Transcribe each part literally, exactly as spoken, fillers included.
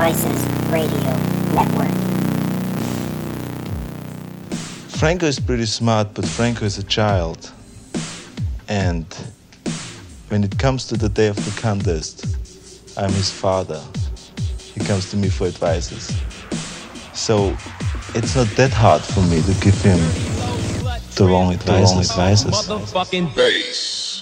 Advices Radio Network. Franco is pretty smart, but Franco is a child. And when it comes to the day of the contest, I'm his father. He comes to me for advices. So it's not that hard for me to give him the wrong advices. The wrong advices. Motherfucking bass.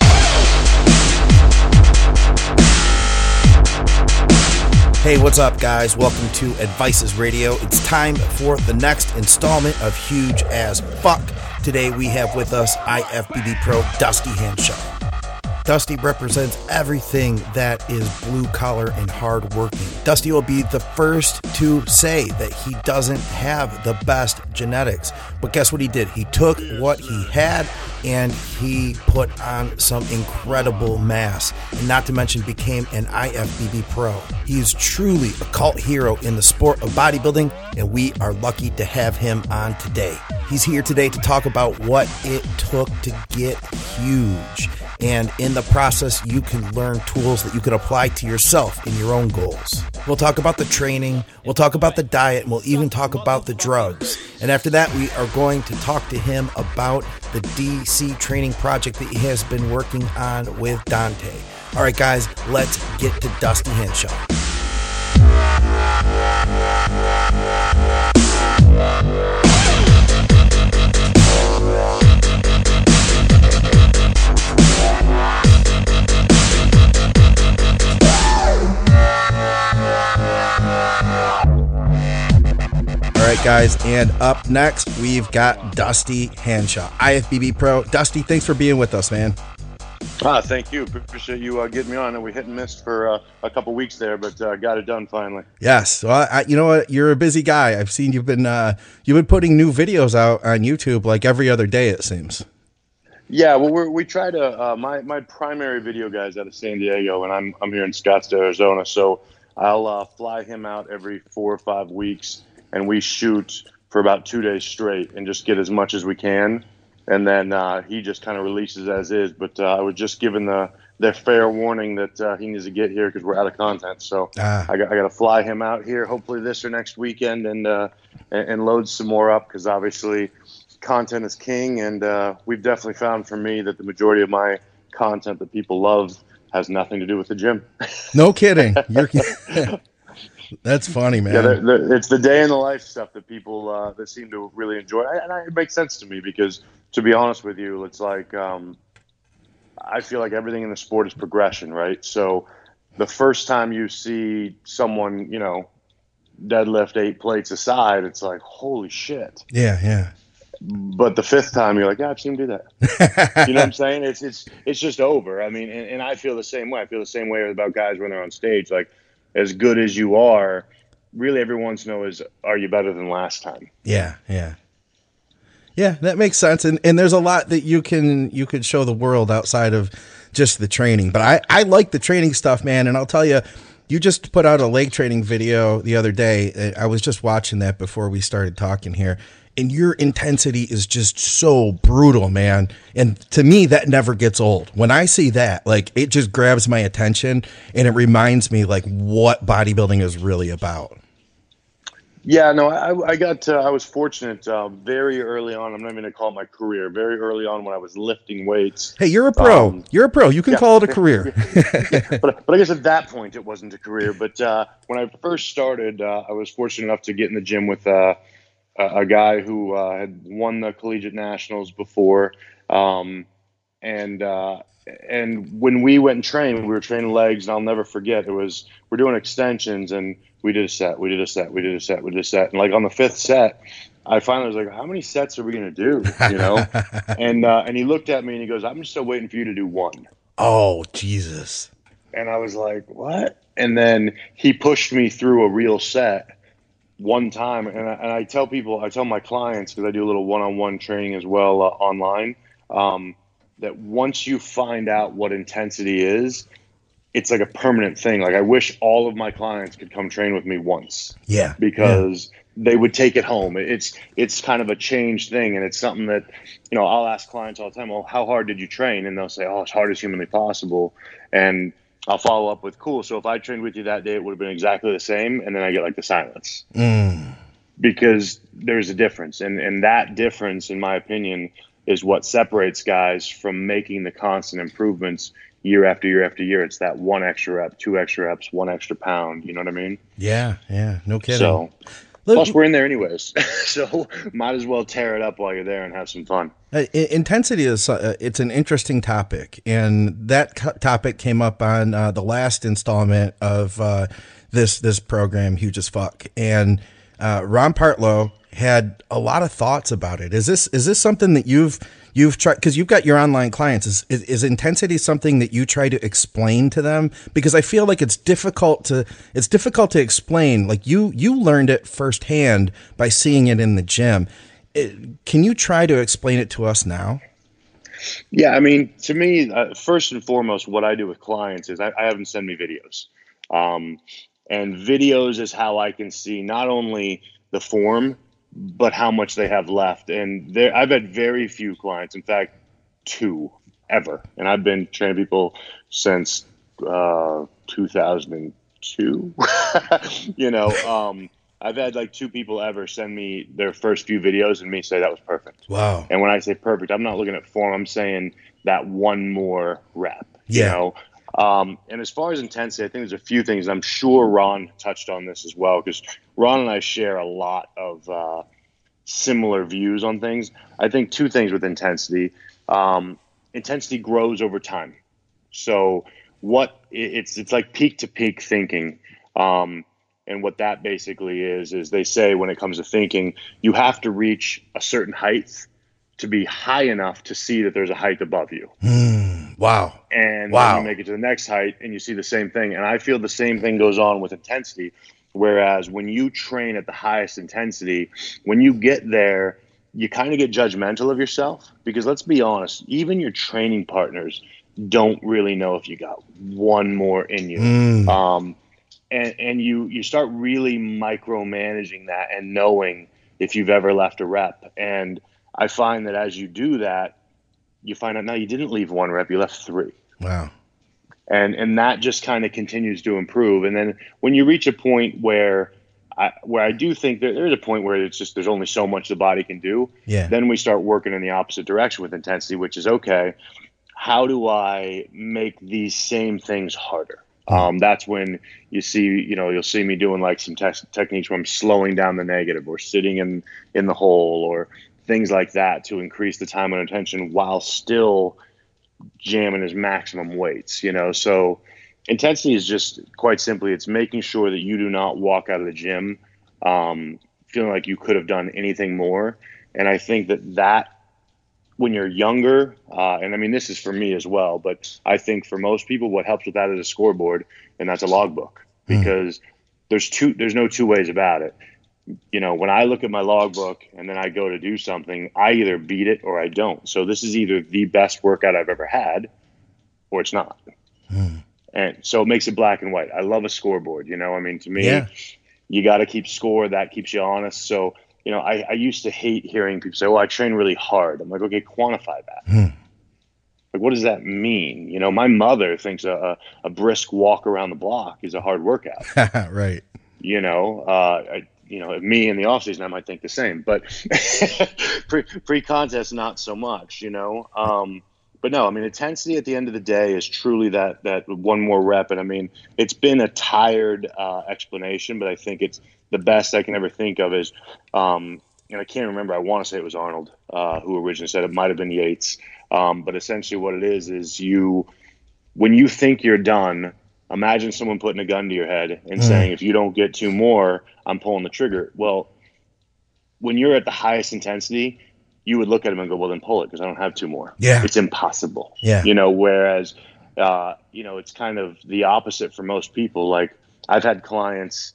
Hey, what's up, guys? Welcome to Advices Radio. It's time for the next installment of Huge as Fuck. Today we have with us I F B B Pro Dusty Henshaw. Dusty represents everything that is blue-collar and hard-working. Dusty will be the first to say that he doesn't have the best genetics. But guess what he did? He took what he had and he put on some incredible mass. And not to mention became an I F B B Pro. He is truly a cult hero in the sport of bodybuilding, and we are lucky to have him on today. He's here today to talk about what it took to get huge. And in the process, you can learn tools that you can apply to yourself in your own goals. We'll talk about the training, we'll talk about the diet, and we'll even talk about the drugs. And after that, we are going to talk to him about the D C training project that he has been working on with Dante. All right, guys, let's get to Dusty Henshaw. All right, guys, and up next, we've got Dusty Henshaw, I F B B Pro. Dusty, thanks for being with us, man. Ah, thank you. Appreciate you uh, getting me on. And we hit and missed for uh, a couple weeks there, but uh, got it done finally. Yes. Well, I, you know what? You're a busy guy. I've seen you've been uh, you've been putting new videos out on YouTube like every other day, it seems. Yeah, well, we're, we try to. Uh, my my primary video guy is out of San Diego, and I'm I'm here in Scottsdale, Arizona. So I'll uh, fly him out every four or five weeks, and we shoot for about two days straight and just get as much as we can. And then uh, he just kind of releases as is. But uh, I was just given the, the fair warning that uh, he needs to get here because we're out of content. So ah. I got I got to fly him out here, hopefully this or next weekend, and uh, and, and load some more up because obviously content is king. And uh, we've definitely found for me that the majority of my content that people love has nothing to do with the gym. No kidding. You're That's funny, man. Yeah, they're, they're, it's the day in the life stuff that people uh, that seem to really enjoy, and I, it makes sense to me because, to be honest with you, it's like um, I feel like everything in the sport is progression, right? So the first time you see someone, you know, deadlift eight plates aside, it's like, holy shit. Yeah, yeah. But the fifth time, you're like, yeah, I've seen him do that. You know what I'm saying? It's it's it's just over. I mean, and, and I feel the same way. I feel the same way about guys when they're on stage, like. As good as you are, really everyone wants to know is, are you better than last time? Yeah, yeah. Yeah, that makes sense. And and there's a lot that you can you could show the world outside of just the training. But I, I like the training stuff, man. And I'll tell you, you just put out a leg training video the other day. I was just watching that before we started talking here. And your intensity is just so brutal, man. And to me, that never gets old. When I see that, like, it just grabs my attention and it reminds me, like, what bodybuilding is really about. Yeah, no, I, I got, uh, I was fortunate uh, very early on. I'm not even going to call it my career. Very early on when I was lifting weights. Hey, you're a pro. Um, you're a pro. You can yeah, call it a career. but, but I guess at that point, it wasn't a career. But uh, when I first started, uh, I was fortunate enough to get in the gym with uh, a guy who uh, had won the collegiate nationals before. Um, and, uh, and when we went and trained, we were training legs, and I'll never forget, it was, we're doing extensions, and we did a set, we did a set, we did a set, we did a set. And like on the fifth set, I finally was like, how many sets are we going to do? You know? and, uh, and he looked at me and he goes, I'm still waiting for you to do one. Oh, Jesus. And I was like, what? And then he pushed me through a real set one time, and I, and I tell people, I tell my clients, because I do a little one-on-one training as well uh, online, um, that once you find out what intensity is, it's like a permanent thing. Like I wish all of my clients could come train with me once. Yeah. Because yeah. they would take it home. It's it's kind of a changed thing, and it's something that, you know, I'll ask clients all the time, well, how hard did you train? And they'll say, oh, as hard as humanly possible. And I'll follow up with, cool, so if I trained with you that day, it would have been exactly the same, and then I get like the silence. Mm. Because there's a difference, and, and that difference, in my opinion, is what separates guys from making the constant improvements year after year after year. It's that one extra rep, two extra reps, one extra pound, you know what I mean? Yeah, yeah, no kidding. So, Look, plus we're in there anyways, so might as well tear it up while you're there and have some fun. Uh, intensity is uh, it's an interesting topic, and that co- topic came up on uh, the last installment of uh, this this program, Huge as Fuck, and uh, Ron Partlow had a lot of thoughts about it. Is this is this something that you've you've tried, because you've got your online clients? Is, is is intensity something that you try to explain to them? Because I feel like it's difficult to it's difficult to explain. Like you you learned it firsthand by seeing it in the gym. It, can you try to explain it to us now? Yeah, I mean, to me, uh, first and foremost, what I do with clients is I, I have them send me videos. Um, and videos is how I can see not only the form, but how much they have left. And there, I've had very few clients, in fact, two ever. And I've been training people since uh, two thousand two. you know, um, I've had like two people ever send me their first few videos and me say that was perfect. Wow. And when I say perfect, I'm not looking at form. I'm saying that one more rep. Yeah. You know? Um, and as far as intensity, I think there's a few things. I'm sure Ron touched on this as well, because Ron and I share a lot of uh, similar views on things. I think two things with intensity. Um, intensity grows over time. So what it's it's like peak to peak thinking. Um, and what that basically is, is they say when it comes to thinking, you have to reach a certain height to be high enough to see that there's a height above you. Mm, wow. And wow. then you make it to the next height and you see the same thing. And I feel the same thing goes on with intensity. Whereas when you train at the highest intensity, when you get there, you kind of get judgmental of yourself, because let's be honest, even your training partners don't really know if you got one more in you. Mm. Um, and, and you, you start really micromanaging that and knowing if you've ever left a rep. And I find that as you do that, you find out now you didn't leave one rep, you left three. Wow. And and that just kind of continues to improve. And then when you reach a point where I where I do think that there's a point where it's just there's only so much the body can do, yeah. then we start working in the opposite direction with intensity, which is, okay, how do I make these same things harder? Um, that's when you see, you know, you'll see me doing like some te- techniques where I'm slowing down the negative, or sitting in, in the hole, or things like that to increase the time and attention while still jamming his maximum weights, you know? So intensity is just quite simply, it's making sure that you do not walk out of the gym um, feeling like you could have done anything more. And I think that that, when you're younger, uh, and I mean, this is for me as well, but I think for most people, what helps with that is a scoreboard, and that's a logbook, because mm. there's two, there's no two ways about it. You know, when I look at my logbook and then I go to do something, I either beat it or I don't. So this is either the best workout I've ever had, or it's not. Mm. And so it makes it black and white. I love a scoreboard. You know, I mean, to me, yeah. you got to keep score. That keeps you honest. So, you know, I, I used to hate hearing people say, "Oh, I train really hard." I'm like, okay, quantify that. Hmm. Like, what does that mean? You know, my mother thinks a, a, a brisk walk around the block is a hard workout. Right. You know, uh, I, you know, me in the off season, I might think the same, but pre, pre-contest, not so much, you know? Um, but no, I mean, intensity at the end of the day is truly that, that one more rep. And I mean, it's been a tired uh, explanation, but I think it's the best I can ever think of is, um, and I can't remember, I want to say it was Arnold uh, who originally said it, might've been Yates. Um, but essentially what it is, is you, when you think you're done, imagine someone putting a gun to your head and mm. saying, if you don't get two more, I'm pulling the trigger. Well, when you're at the highest intensity, you would look at him and go, well, then pull it, because I don't have two more. Yeah. It's impossible. Yeah. You know, whereas, uh, you know, it's kind of the opposite for most people. Like, I've had clients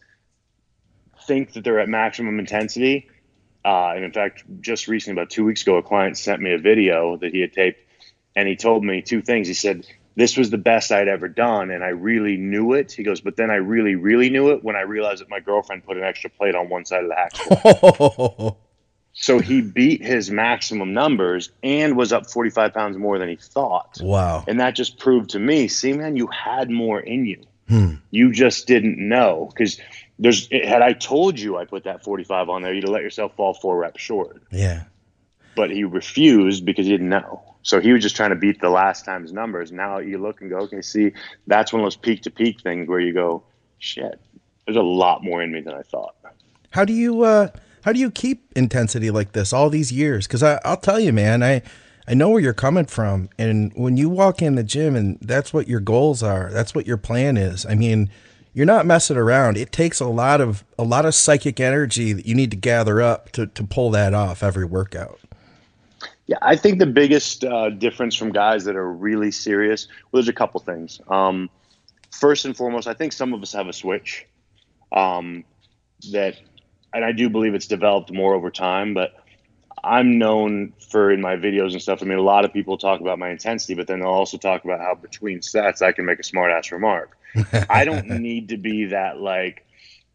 think that they're at maximum intensity. Uh, and in fact, just recently, about two weeks ago, a client sent me a video that he had taped, and he told me two things. He said, this was the best I'd ever done, and I really knew it. He goes, but then I really, really knew it when I realized that my girlfriend put an extra plate on one side of the hack squat. So he beat his maximum numbers and was up forty-five pounds more than he thought. Wow. And that just proved to me, see, man, you had more in you. Hmm. You just didn't know. Because there's, had I told you I put that forty-five on there, you'd have let yourself fall four reps short. Yeah. But he refused because he didn't know. So he was just trying to beat the last time's numbers. Now you look and go, okay, see, that's one of those peak to peak things where you go, shit, there's a lot more in me than I thought. How do you, uh, how do you keep intensity like this all these years? Cause I, I'll tell you, man, I, I know where you're coming from. And when you walk in the gym and that's what your goals are, that's what your plan is. I mean, you're not messing around. It takes a lot of, a lot of psychic energy that you need to gather up to, to pull that off every workout. Yeah, I think the biggest uh, difference from guys that are really serious, well, there's a couple things. Um, first and foremost, I think some of us have a switch um, that, and I do believe it's developed more over time, but I'm known for, in my videos and stuff, I mean, a lot of people talk about my intensity, but then they'll also talk about how between sets I can make a smart ass remark. I don't need to be that, like,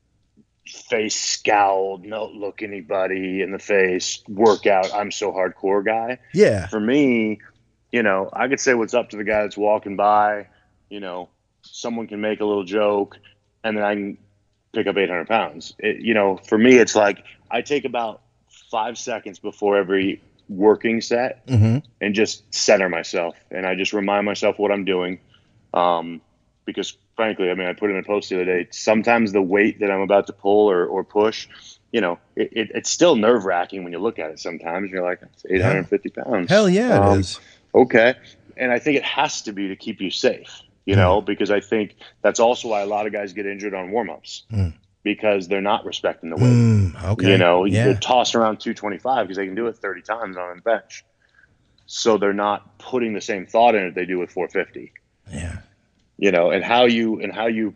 face scowled, not look anybody in the face, workout, I'm so hardcore guy. Yeah. For me, you know, I could say what's up to the guy that's walking by, you know, someone can make a little joke, and then I can pick up eight hundred pounds. It, you know, for me, it's like I take about five seconds before every working set Mm-hmm. and just center myself. And I just remind myself what I'm doing. Um, because frankly, I mean, I put in a post the other day, sometimes the weight that I'm about to pull or, or push, you know, it, it, it's still nerve wracking when you look at it sometimes. You're like, it's eight hundred fifty pounds. Hell yeah, it um, is. Okay. And I think it has to be to keep you safe, you know, because I think that's also why a lot of guys get injured on warm-ups Mm. because they're not respecting the weight. Mm, okay. You know, yeah. they're tossing around two twenty-five because they can do it thirty times on the bench. So they're not putting the same thought in it they do with four fifty. Yeah. You know, and how you and how you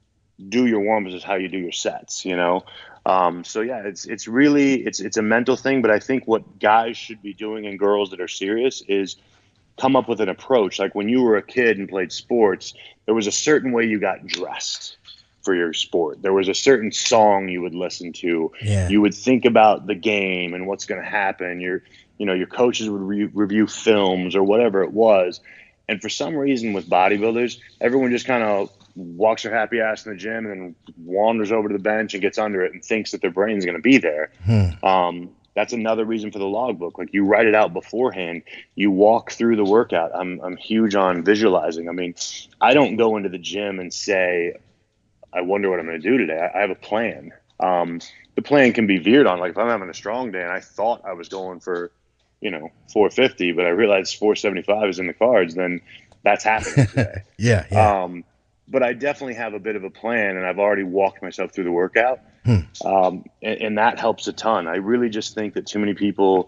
do your warm-ups is how you do your sets, you know. Um, so yeah, it's it's really it's it's a mental thing, but I think what guys should be doing and girls that are serious is come up with an approach. Like when you were a kid and played sports, there was a certain way you got dressed for your sport. There was a certain song you would listen to. Yeah. You would think about the game and what's going to happen. Your you know, your coaches would re- review films or whatever it was. And for some reason with bodybuilders, everyone just kind of walks their happy ass in the gym and then wanders over to the bench and gets under it and thinks that their brain's going to be there. Hmm. Um, that's another reason for the logbook. Like you write it out beforehand, you walk through the workout. I'm, I'm huge on visualizing. I mean, I don't go into the gym and say, I wonder what I'm going to do today. I, I have a plan. Um, the plan can be veered on. Like if I'm having a strong day and I thought I was going for, you know, four fifty, but I realized four seventy-five is in the cards, then that's happening today. yeah. Yeah. Um, but I definitely have a bit of a plan, and I've already walked myself through the workout. Hmm. Um, and, and that helps a ton. I really just think that too many people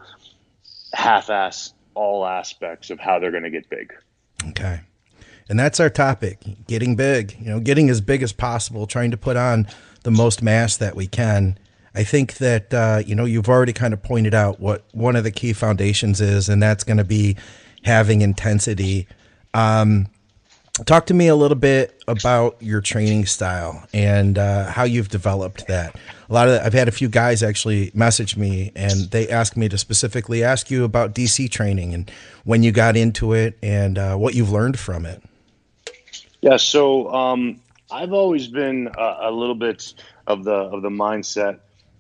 half-ass all aspects of how they're going to get big. Okay. And that's our topic, getting big, you know, getting as big as possible, trying to put on the most mass that we can. I think that, uh, you know, you've already kind of pointed out what one of the key foundations is, and that's going to be having intensity. Um, talk to me a little bit about your training style and uh, how you've developed that. A lot of, I've had a few guys actually message me and they asked me to specifically ask you about D C training and when you got into it and uh, what you've learned from it. Yeah. So um, I've always been a, a little bit of the, of the mindset,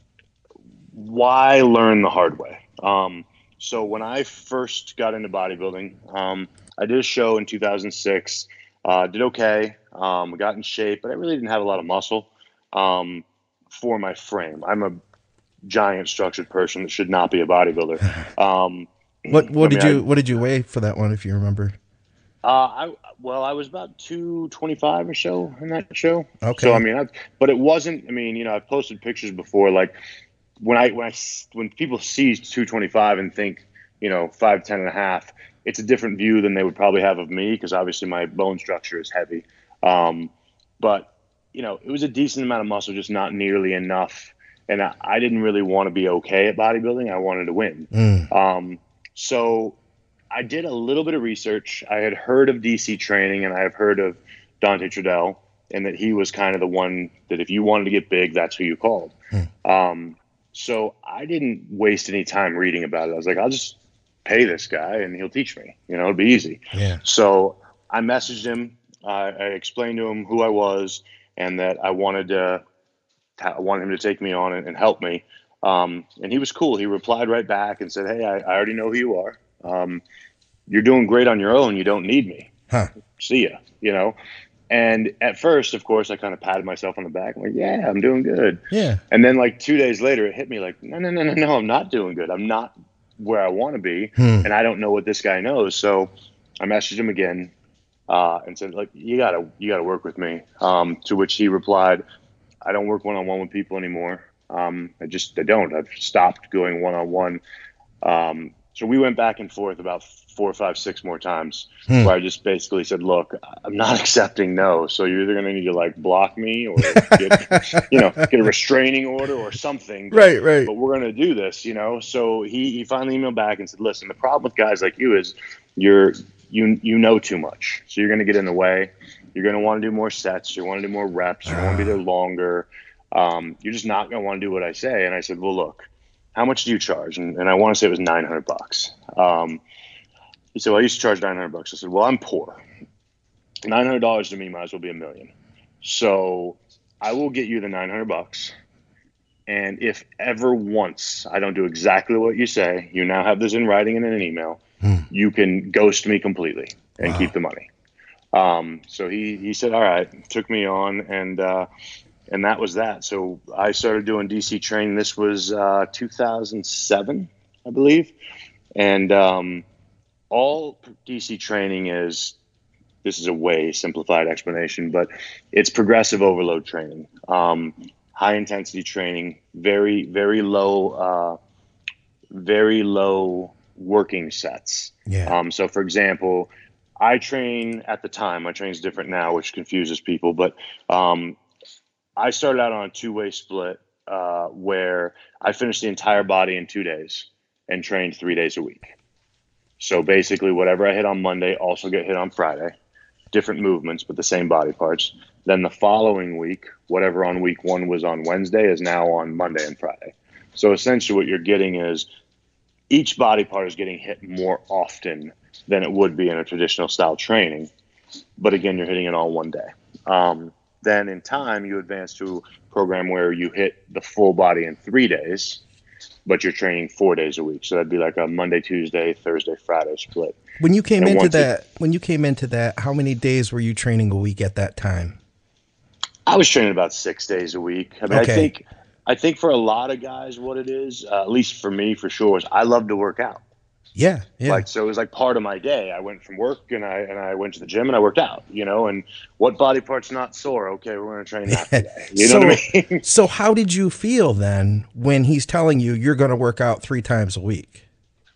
why learn the hard way? Um, so when I first got into bodybuilding, um, I did a show in two thousand six, uh, did okay, um, got in shape, but I really didn't have a lot of muscle um, for my frame. I'm a giant structured person that should not be a bodybuilder. Um, what what I did mean, you I, what did you weigh for that one, if you remember? Uh, I well, I was about two twenty-five or so in that show. Okay. So I mean, I, but it wasn't. I mean, you know, I've posted pictures before, like. When I when I when people see two twenty-five and think, you know, five ten and a half, it's a different view than they would probably have of me because obviously my bone structure is heavy. Um, but you know, it was a decent amount of muscle, just not nearly enough. And I, I didn't really want to be okay at bodybuilding. I wanted to win. Mm. Um, so I did a little bit of research. I had heard of D C training and I have heard of Dante Trudell, and that he was kind of the one that if you wanted to get big, that's who you called. Mm. Um, So I didn't waste any time reading about it. I was like, I'll just pay this guy and he'll teach me. You know, it'll be easy. Yeah. So I messaged him. Uh, I explained to him who I was and that I wanted to, I wanted him to take me on and, and help me. Um, and he was cool. He replied right back and said, hey, I, I already know who you are. Um, you're doing great on your own. You don't need me. Huh. See ya, you know? And at first, of course, I kind of patted myself on the back. I'm like, yeah, I'm doing good. Yeah. And then like two days later, it hit me like, no, no, no, no, no, I'm not doing good. I'm not where I want to be. Hmm. And I don't know what this guy knows. So I messaged him again uh, and said, like, you gotta, you gotta work with me. Um, to which he replied, I don't work one-on-one with people anymore. Um, I just, I don't, I've stopped going one-on-one. Um, so we went back and forth about four, five, six more times Hmm. where I just basically said, look, I'm not accepting no. So you're either going to need to like block me or get, you know, get a restraining order or something. But, Right, right. But we're going to do this, you know? So he, he finally emailed back and said, listen, the problem with guys like you is you're, you, you know too much. So you're going to get in the way. You're going to want to do more sets. You want to do more reps. You want to be there longer. Um, you're just not going to want to do what I say. And I said, well, look, how much do you charge? And, and I want to say it was nine hundred bucks. Um, he said, well, I used to charge nine hundred bucks. I said, well, I'm poor. nine hundred dollars to me might as well be a million. So I will get you the nine hundred bucks. And if ever once I don't do exactly what you say, you now have this in writing and in an email, Hmm. you can ghost me completely and Wow. keep the money. Um, so he, he said, all right, took me on and, uh, and that was that. So I started doing D C training. This was, uh, two thousand seven, I believe. And, um, all D C training is, this is a way simplified explanation, but it's progressive overload training, um, high intensity training, very, very low, uh, very low working sets. Yeah. Um, so for example, I train at the time, my training's different now, which confuses people, but, um, I started out on a two-way split, uh, where I finished the entire body in two days and trained three days a week. So basically whatever I hit on Monday also get hit on Friday, different movements, but the same body parts. Then the following week, whatever on week one was on Wednesday is now on Monday and Friday. So essentially what you're getting is each body part is getting hit more often than it would be in a traditional style training. But again, you're hitting it all one day. Um, then in time, you advance to a program where you hit the full body in three days, but you're training four days a week. So that'd be like a Monday, Tuesday, Thursday, Friday split. When you came And into once it- that, when you came into that, how many days were you training a week at that time? I was training about six days a week. I mean, Okay. I think, I think for a lot of guys, what it is, uh, at least for me, for sure, is I love to work out. Yeah, yeah. Like, so it was like part of my day. I went from work and I, and I went to the gym and I worked out, you know, and what body part's not sore? Okay, we're going to train that today. You so, know what I mean? so how did you feel then when he's telling you you're going to work out three times a week?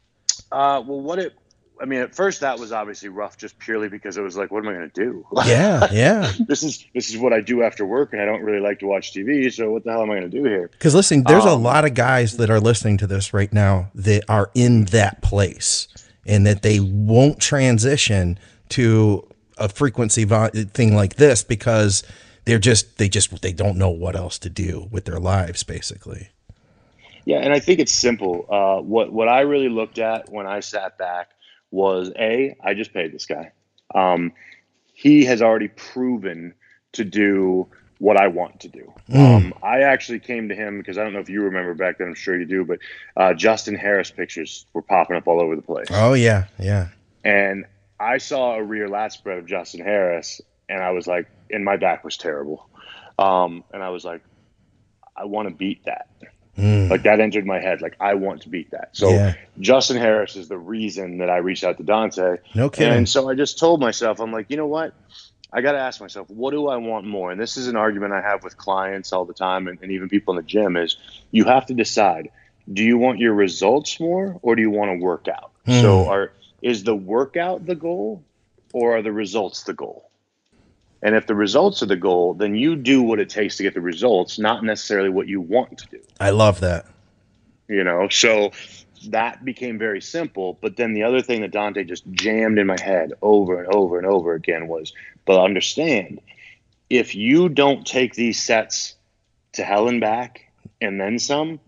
Uh, well, what it, I mean, at first that was obviously rough just purely because it was like, what am I going to do? Yeah, yeah. this is, this is what I do after work and I don't really like to watch T V. So what the hell am I going to do here? Because listen, there's a Um, lot of guys that are listening to this right now that are in that place and that they won't transition to a frequency vo- thing like this because they're just, they just, they don't know what else to do with their lives, basically. Yeah, and I think it's simple. Uh, what what I really looked at when I sat back was a I just paid this guy. Um, he has already proven to do what I want to do. Um, I actually came to him because I don't know if you remember back then. I'm sure you do, but uh, Justin Harris pictures were popping up all over the place. Oh yeah, yeah. And I saw a rear lat spread of Justin Harris, and I was like, and my back was terrible. Um, and I was like, I want to beat that. Mm. Like that entered my head. Like I want to beat that. So Yeah. Justin Harris is the reason that I reached out to Dante. No kidding. And so I just told myself, I'm like, you know what? I got to ask myself, what do I want more? And this is an argument I have with clients all the time and, and even people in the gym is you have to decide, do you want your results more or do you want to work out? Hmm. So are, is the workout the goal or are the results the goal? And if the results are the goal, then you do what it takes to get the results, not necessarily what you want to do. I love that. You know, so that became very simple. But then the other thing that Dante just jammed in my head over and over and over again was, but understand, if you don't take these sets to hell and back and then some,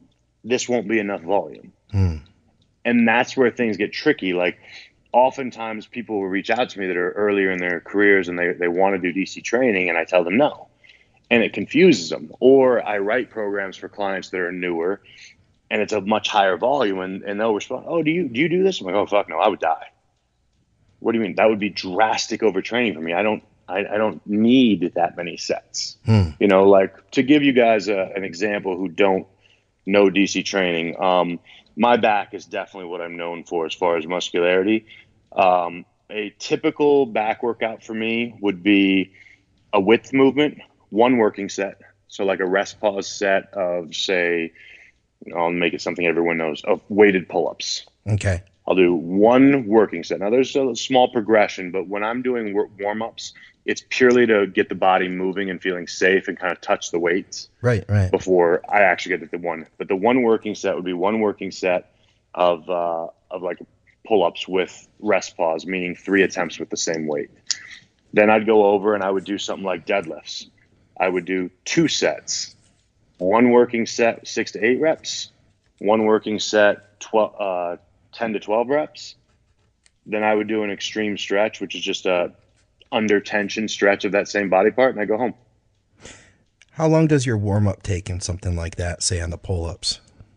this won't be enough volume. Hmm. And that's where things get tricky. Like, oftentimes people will reach out to me that are earlier in their careers and they, they want to do D C training, and I tell them no. And it confuses them. Or I write programs for clients that are newer, and it's a much higher volume, and, and they'll respond, oh, do you do you do this? I'm like, oh, fuck no, I would die. What do you mean? That would be drastic overtraining for me. I don't I, I don't need that many sets. Hmm. You know, like, to give you guys a, an example who don't know D C training, um, my back is definitely what I'm known for as far as muscularity. Um, a typical back workout for me would be a width movement, one working set. So like a rest pause set of, say, I'll make it something everyone knows, of weighted pull-ups. Okay. I'll do one working set. Now, there's a small progression, but when I'm doing warm-ups, it's purely to get the body moving and feeling safe and kind of touch the weights. Right, right. Before I actually get to the one. But the one working set would be one working set of uh, of like pull-ups with rest pause, meaning three attempts with the same weight. Then I'd go over and I would do something like deadlifts. I would do two sets. One working set, six to eight reps. One working set, twelve, uh, ten to twelve reps. Then I would do an extreme stretch, which is just a under tension stretch of that same body part, and I go home. How long does your warm-up take in something like that, say on the pull-ups?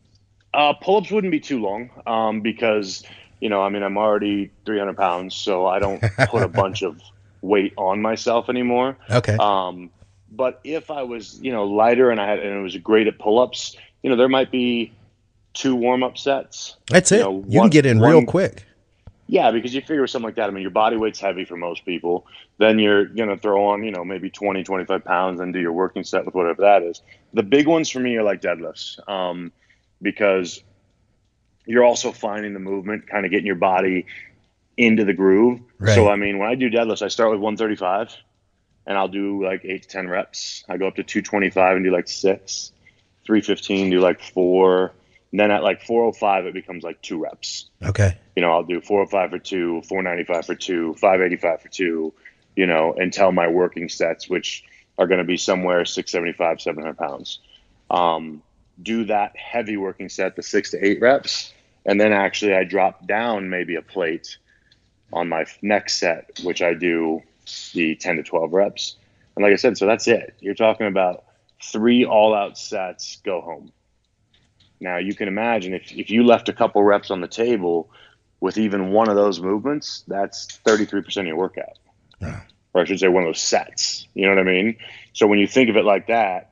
Uh, pull-ups wouldn't be too long um, because, you know, I mean, I'm already three hundred pounds, so I don't put a bunch of weight on myself anymore. Okay. Um, but if I was, you know, lighter and I had, and it was great at pull-ups, you know, there might be two warm-up sets. That's it. You know, you one, can get in one, real quick. Yeah, because you figure with something like that, I mean, your body weight's heavy for most people. Then you're going to throw on, you know, maybe twenty, twenty-five pounds and do your working set with whatever that is. The big ones for me are like deadlifts um, because you're also finding the movement, kind of getting your body into the groove. Right. So, I mean, when I do deadlifts, I start with one thirty-five and I'll do like eight to ten reps. I go up to two twenty-five and do like six, three fifteen, do like four. And then at like four oh five, it becomes like two reps. Okay. You know, I'll do four oh five for two, four ninety-five for two, five eighty-five for two, you know, until my working sets, which are going to be somewhere six seventy-five, seven hundred pounds. Um, do that heavy working set, the six to eight reps. And then actually I drop down maybe a plate on my next set, which I do the ten to twelve reps. And like I said, so that's it. You're talking about three all out sets, go home. Now, you can imagine if, if you left a couple reps on the table with even one of those movements, that's thirty-three percent of your workout. Yeah. Or I should say one of those sets. You know what I mean? So when you think of it like that,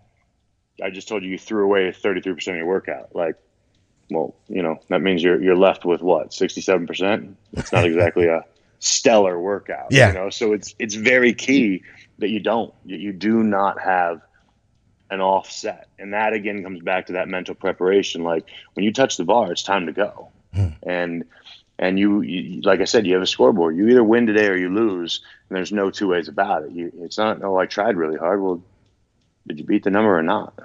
I just told you you threw away thirty-three percent of your workout. Like, well, you know, that means you're you're left with what, sixty-seven percent? It's not exactly a stellar workout. Yeah. You know, so it's it's very key that you don't. You, you do not have an offset. And that again comes back to that mental preparation. Like when you touch the bar, it's time to go. Hmm. And and you, you like I said, you have a scoreboard. You either win today or you lose, and there's no two ways about it. You, it's not, oh, I tried really hard. Well, did you beat the number or not?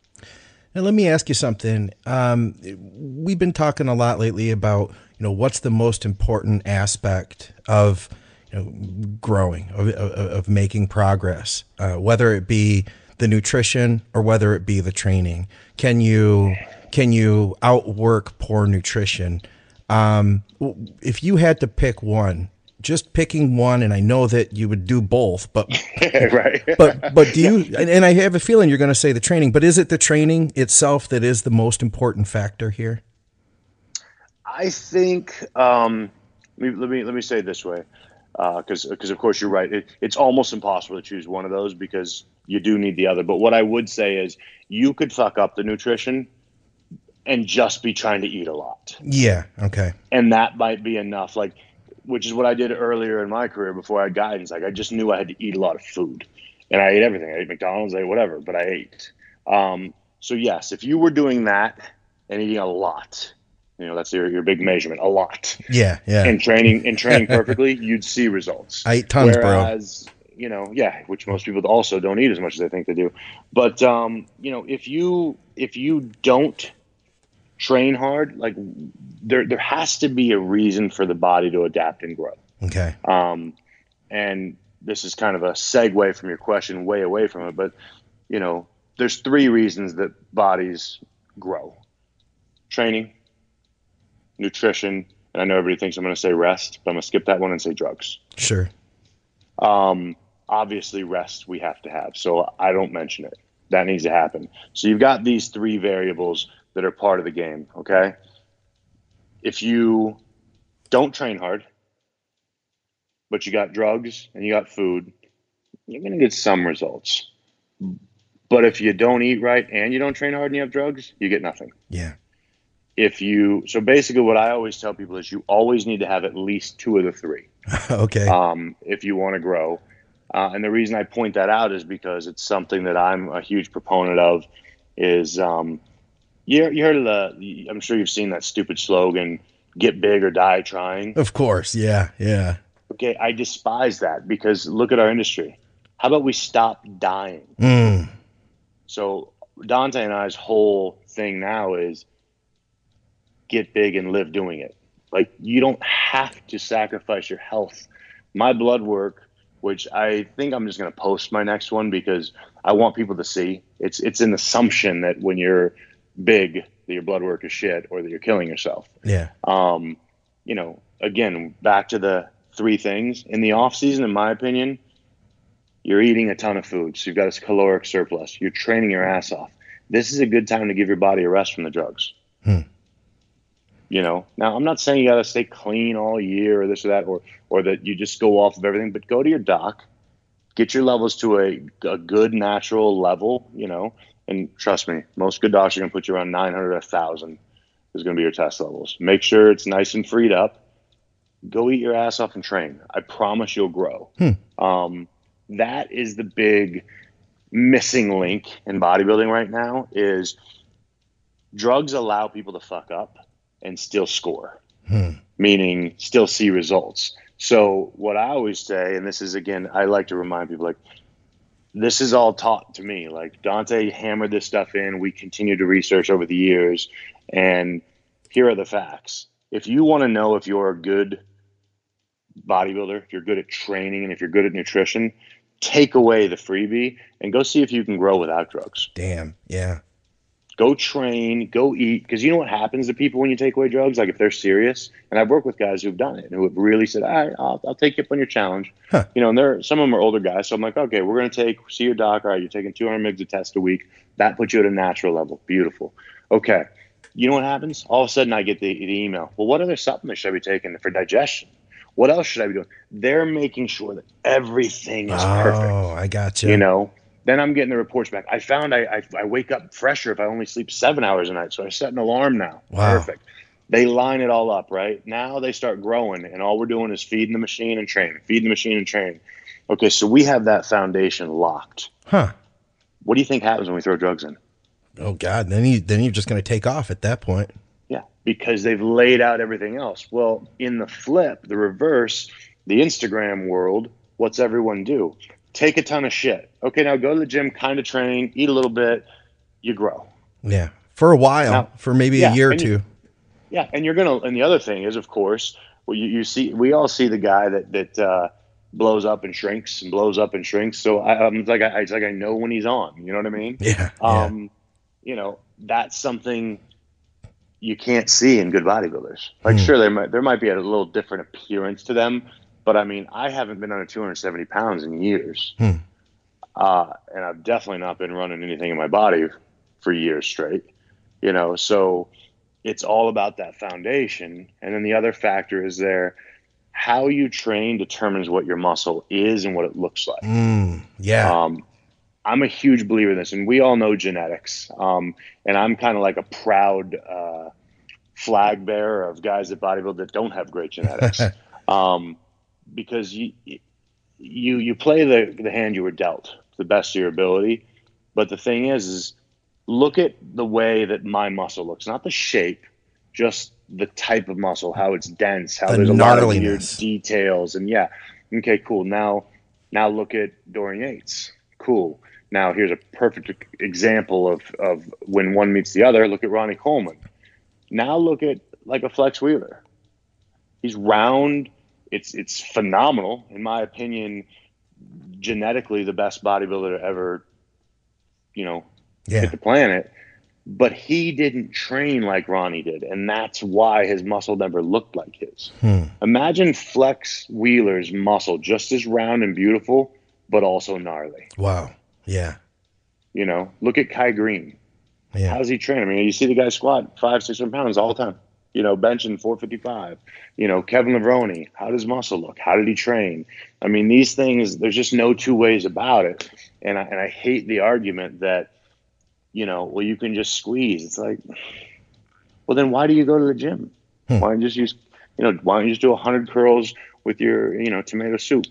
Now, let me ask you something. Um, we've been talking a lot lately about, you know, what's the most important aspect of, you know, growing, of, of, of making progress, uh, whether it be the nutrition or whether it be the training. Can you can you outwork poor nutrition? Um, if you had to pick one, just picking one, and I know that you would do both, but right. but but do you? And, and I have a feeling you're going to say the training, but is it the training itself that is the most important factor here? I think um, let me let me, let me say it this way, because uh, because of course you're right. It, it's almost impossible to choose one of those because you do need the other. But what I would say is you could fuck up the nutrition and just be trying to eat a lot. Yeah. Okay. And that might be enough. Like, which is what I did earlier in my career before I had guidance. Like I just knew I had to eat a lot of food, and I ate everything. I ate McDonald's, I ate whatever, but I ate. Um, so yes, if you were doing that and eating a lot, you know, that's your, your big measurement, a lot. Yeah. Yeah. And training and training perfectly, you'd see results. I eat tons, Whereas, bro. You know, yeah, which most people also don't eat as much as they think they do. But, um, you know, if you if you don't train hard, like there there has to be a reason for the body to adapt and grow. Okay. Um, and this is kind of a segue from your question, way away from it. But, you know, there's three reasons that bodies grow. training, nutrition, and I know everybody thinks I'm going to say rest, but I'm going to skip that one and say drugs. Sure. Um, obviously, rest we have to have, so I don't mention it. That needs to happen. So you've got these three variables that are part of the game, okay? If you don't train hard, but you got drugs and you got food, you're going to get some results. But if you don't eat right and you don't train hard and you have drugs, you get nothing. Yeah. If you, so basically what I always tell people is you always need to have at least two of the three. Okay. Um, if you want to grow. Uh, and the reason I point that out is because it's something that I'm a huge proponent of is, um, you, you heard of the, I'm sure you've seen that stupid slogan, get big or die trying. Of course. Yeah. Yeah. Okay. I despise that because look at our industry. How about we stop dying? Mm. So Dante and I's whole thing now is get big and live doing it. Like you don't have to sacrifice your health. My blood work, which I think I'm just going to post my next one because I want people to see. It's it's an assumption that when you're big, that your blood work is shit or that you're killing yourself. Yeah. Um, you know, again, back to the three things. In the off season, in my opinion, you're eating a ton of food, so you've got a caloric surplus. You're training your ass off. This is a good time to give your body a rest from the drugs. Hmm. You know, now I'm not saying you got to stay clean all year or this or that, or or that you just go off of everything, but go to your doc, get your levels to a, a good natural level, you know, and trust me, most good docs are going to put you around nine hundred, one thousand is going to be your test levels. Make sure it's nice and freed up. Go eat your ass off and train. I promise you'll grow. Hmm. Um, that is the big missing link in bodybuilding right now is drugs allow people to fuck up and still score, Hmm. meaning still see results. So what I always say, and this is, again, I like to remind people, like, this is all taught to me. Like, Dante hammered this stuff in. We continue to research over the years. And here are the facts. If you want to know if you're a good bodybuilder, if you're good at training, and if you're good at nutrition, take away the freebie and go see if you can grow without drugs. Damn. Yeah. Go train, go eat, because you know what happens to people when you take away drugs? Like if they're serious, and I've worked with guys who've done it and who have really said, all right, I'll, I'll take you up on your challenge. Huh. You know, and they're, some of them are older guys. So I'm like, okay, we're going to take, see your doc. All right, you're taking two hundred milligrams of test a week. That puts you at a natural level. Beautiful. Okay. You know what happens? All of a sudden I get the, the email. Well, what other supplements should I be taking for digestion? What else should I be doing? They're making sure that everything is oh, perfect. Oh, I got you. You know? Then I'm getting the reports back. I found I, I I wake up fresher if I only sleep seven hours a night. So I set an alarm now. Wow. Perfect. They line it all up, right? Now they start growing, and all we're doing is feeding the machine and training, feeding the machine and training. Okay, so we have that foundation locked. Huh. What do you think happens when we throw drugs in? Oh, God. Then, you, then you're just going to take off at that point. Yeah, because they've laid out everything else. Well, in the flip, the reverse, the Instagram world, what's everyone do? Take a ton of shit. Okay, now go to the gym, kind of train, eat a little bit, you grow. Yeah. For a while, Now, for maybe yeah, a year or and two. you- Yeah, and you're gonna. And the other thing is, of course, well, you, you see, we all see the guy that that uh, blows up and shrinks and blows up and shrinks. So I, I'm like, I, it's like I know when he's on. You know what I mean? Yeah. Um, you know, that's something you can't see in good bodybuilders. Like, Hmm. sure, there might there might be a little different appearance to them, but I mean, I haven't been under two hundred seventy pounds in years, Hmm. uh, and I've definitely not been running anything in my body for years straight. You know, so it's all about that foundation, and then the other factor is there. How you train determines what your muscle is and what it looks like. Mm, yeah. Um, I'm a huge believer in this, and we all know genetics. Um, and I'm kind of like a proud uh, flag bearer of guys that bodybuild that don't have great genetics, um, because you you you play the the hand you were dealt to the best of your ability. But the thing is, is look at the way that my muscle looks, not the shape, just the type of muscle, how it's dense, how The there's a lot of weird gnarliness. details, and yeah, okay, cool. Now now look at Dorian Yates, cool. Now, here's a perfect example of, of when one meets the other. Look at Ronnie Coleman. Now look at like a Flex Wheeler. He's round. It's it's phenomenal. In my opinion, genetically the best bodybuilder to ever, you know, Yeah. hit the planet. but he didn't train like Ronnie did, and that's why his muscle never looked like his. Hmm. Imagine Flex Wheeler's muscle, just as round and beautiful, but also gnarly. Wow. Yeah. You know, look at Kai Green. Yeah. How does he train? I mean, you see the guy squat five, six hundred pounds all the time. You know, benching four fifty-five. You know, Kevin Levrone, how does muscle look? How did he train? I mean, these things, there's just no two ways about it. And I, and I hate the argument that, you know, well, you can just squeeze. It's like, well, then why do you go to the gym? Hmm. Why don't you just use, you know, why don't you just do one hundred curls with your, you know, tomato soup?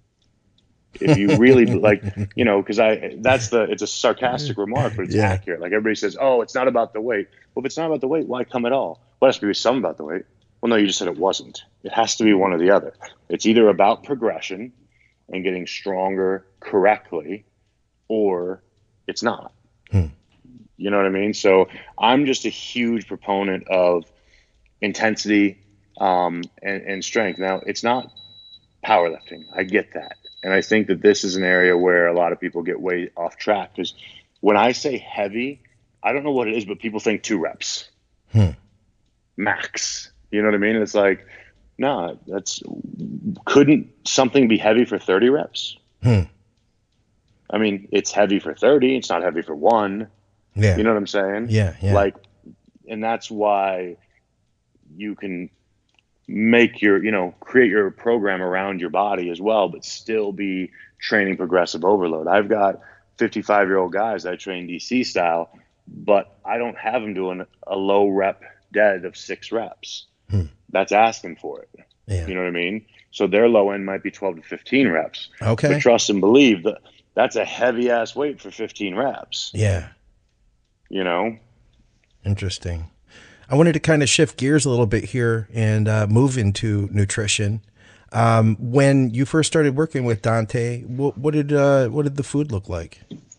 If you really like, you know, because I, that's the, it's a sarcastic remark, but it's Yeah. accurate. Like everybody says, oh, it's not about the weight. Well, if it's not about the weight, why come at all? Well, it has to be something about the weight. Well, no, you just said it wasn't. It has to be one or the other. It's either about progression and getting stronger correctly, or it's not. Hmm. You know what I mean? So I'm just a huge proponent of intensity um, and, and strength. Now, it's not powerlifting. I get that. And I think that this is an area where a lot of people get way off track, because when I say heavy, I don't know what it is, but people think two reps Hmm. max. You know what I mean? It's like, no, that's, couldn't something be heavy for thirty reps? Hmm. I mean, it's heavy for thirty. It's not heavy for one. Yeah. You know what I'm saying? Yeah. Yeah. Like, and that's why you can make your, you know, create your program around your body as well, but still be training progressive overload. I've got fifty-five year old guys that I train D C style, but I don't have them doing a low rep dead of six reps. Hmm. That's asking for it. Yeah. You know what I mean? So their low end might be twelve to fifteen reps. Okay. But trust and believe that that's a heavy ass weight for fifteen reps. Yeah. You know? Interesting. I wanted to kind of shift gears a little bit here and uh, move into nutrition. Um, when you first started working with Dante, what, what did uh, what did the food look like?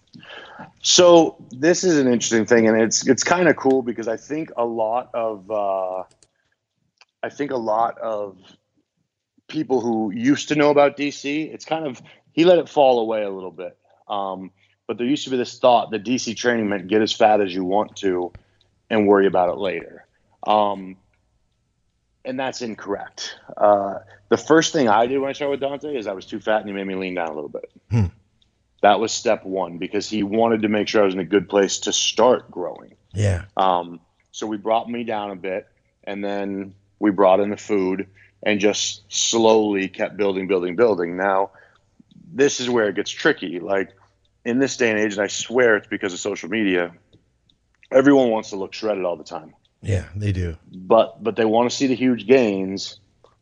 So this is an interesting thing, and it's it's kind of cool because I think a lot of uh, I think a lot of people who used to know about D C, it's kind of, he let it fall away a little bit. Um, but there used to be this thought that D C training meant get as fat as you want to and worry about it later. Um, and that's incorrect. Uh, the first thing I did when I started with Dante is I was too fat and he made me lean down a little bit. Hmm. That was step one, because he wanted to make sure I was in a good place to start growing. Yeah. Um, so we brought me down a bit, and then we brought in the food and just slowly kept building, building, building. Now, this is where it gets tricky. Like, in this day and age, and I swear it's because of social media, everyone wants to look shredded all the time. Yeah, they do. But but they want to see the huge gains.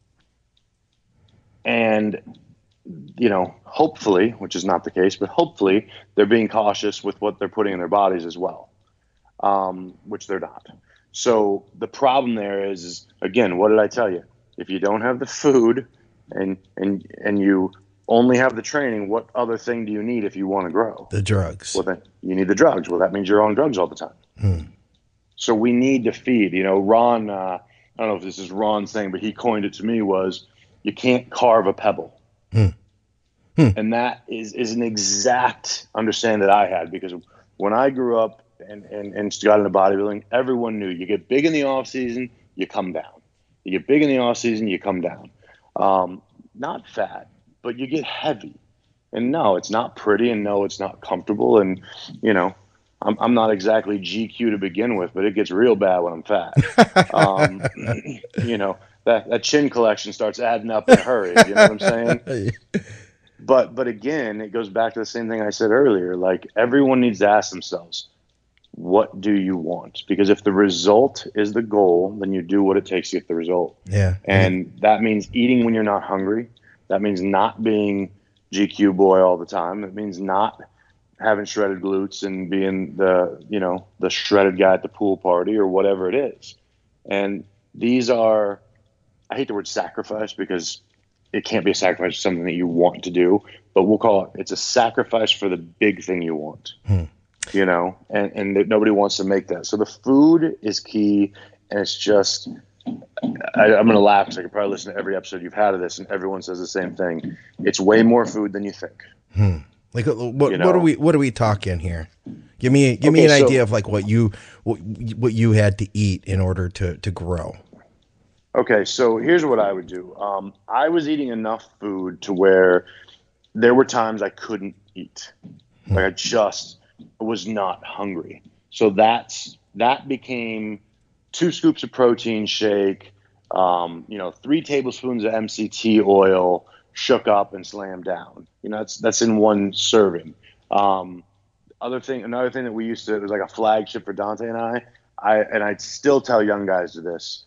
And, you know, hopefully, which is not the case, but hopefully they're being cautious with what they're putting in their bodies as well, um, which they're not. So the problem there is, is, again, what did I tell you? If you don't have the food and and and you only have the training, what other thing do you need if you want to grow? The drugs. Well, then you need the drugs. Well, that means you're on drugs all the time. Hmm. So we need to feed. You know, Ron, uh, I don't know if this is Ron's thing, but he coined it to me, was you can't carve a pebble. Hmm. Hmm. And that is, is an exact understanding that I had, because when I grew up and, and, and got into bodybuilding, everyone knew you get big in the off season, you come down. You get big in the off season, you come down. Um, not fat, but you get heavy. And no, it's not pretty, and no, it's not comfortable. And, you know, I'm, I'm not exactly G Q to begin with, but it gets real bad when I'm fat. um, you know, that, that chin collection starts adding up in a hurry. You know what I'm saying? But but again, it goes back to the same thing I said earlier. Like, everyone needs to ask themselves, what do you want? Because if the result is the goal, then you do what it takes to get the result. Yeah. And that means eating when you're not hungry. That means not being G Q boy all the time. It means not having shredded glutes and being the, you know, the shredded guy at the pool party or whatever it is. And these are, I hate the word sacrifice, because it can't be a sacrifice for something that you want to do, but we'll call it, it's a sacrifice for the big thing you want. Hmm. You know, and, and that nobody wants to make that. So the food is key, and it's just, I, I'm going to laugh because I could probably listen to every episode you've had of this, and everyone says the same thing. It's way more food than you think. Hmm. Like, what, You know? what are we, what are we talking here? Give me give Okay, me an so- idea of like what you what, what you had to eat in order to to grow. Okay, so here's what I would do. Um, I was eating enough food to where there were times I couldn't eat. Like I just was not hungry. So that's that became two scoops of protein shake, um, you know, three tablespoons of M C T oil, shook up and slammed down. You know, that's that's in one serving. Um, other thing, another thing that we used to, it was like a flagship for Dante and I. I and I still tell young guys to this.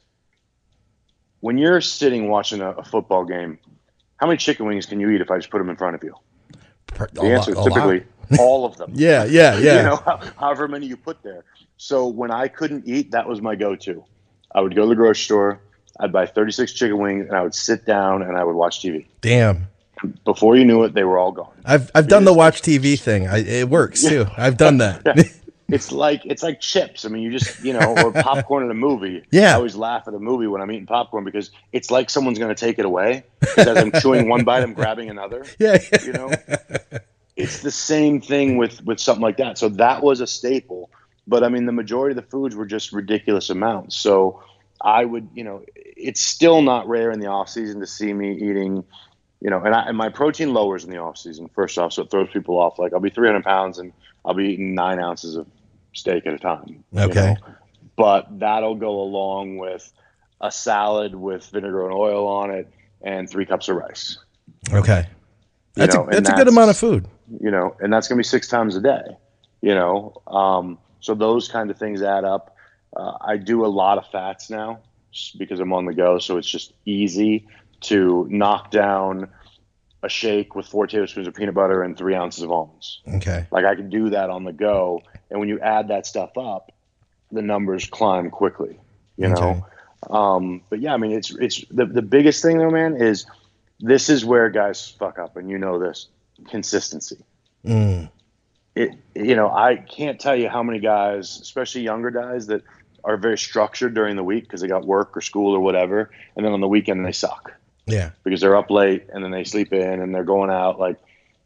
When you're sitting watching a, a football game, how many chicken wings can you eat if I just put them in front of you? The answer is typically all of them. Yeah, yeah, yeah. You know, how, however many you put there. So when I couldn't eat, that was my go-to. I would go to the grocery store, I'd buy thirty-six chicken wings, and I would sit down and I would watch T V. Damn. Before you knew it, they were all gone. I've I've done the watch T V thing. I, it works too. I've done that. Yeah. It's like it's like chips. I mean, you just, you know, or popcorn in a movie. Yeah. I always laugh at a movie when I'm eating popcorn because it's like someone's going to take it away. Because as I'm chewing one bite, I'm grabbing another. Yeah. You know, it's the same thing with with something like that. So that was a staple. But I mean, the majority of the foods were just ridiculous amounts. So I would, you know, it's still not rare in the off season to see me eating, you know, and, I, and my protein lowers in the off season. First off, so it throws people off. Like I'll be three hundred pounds and I'll be eating nine ounces of steak at a time. Okay. You know? But that'll go along with a salad with vinegar and oil on it and three cups of rice. Okay. That's, You know, a, that's and a good amount of food. You know, and that's going to be six times a day, you know. Um, so those kind of things add up. Uh, I do a lot of fats now just because I'm on the go. So it's just easy to knock down a shake with four tablespoons of peanut butter and three ounces of almonds. Okay. Like I can do that on the go. And when you add that stuff up, the numbers climb quickly, you know? Okay. Um, but yeah, I mean, it's, it's the, the biggest thing though, man, is this is where guys fuck up. And you know this, consistency. Mm. It, you know, I can't tell you how many guys, especially younger guys that are very structured during the week because they got work or school or whatever. And then on the weekend they suck. Yeah. Because they're up late and then they sleep in and they're going out. Like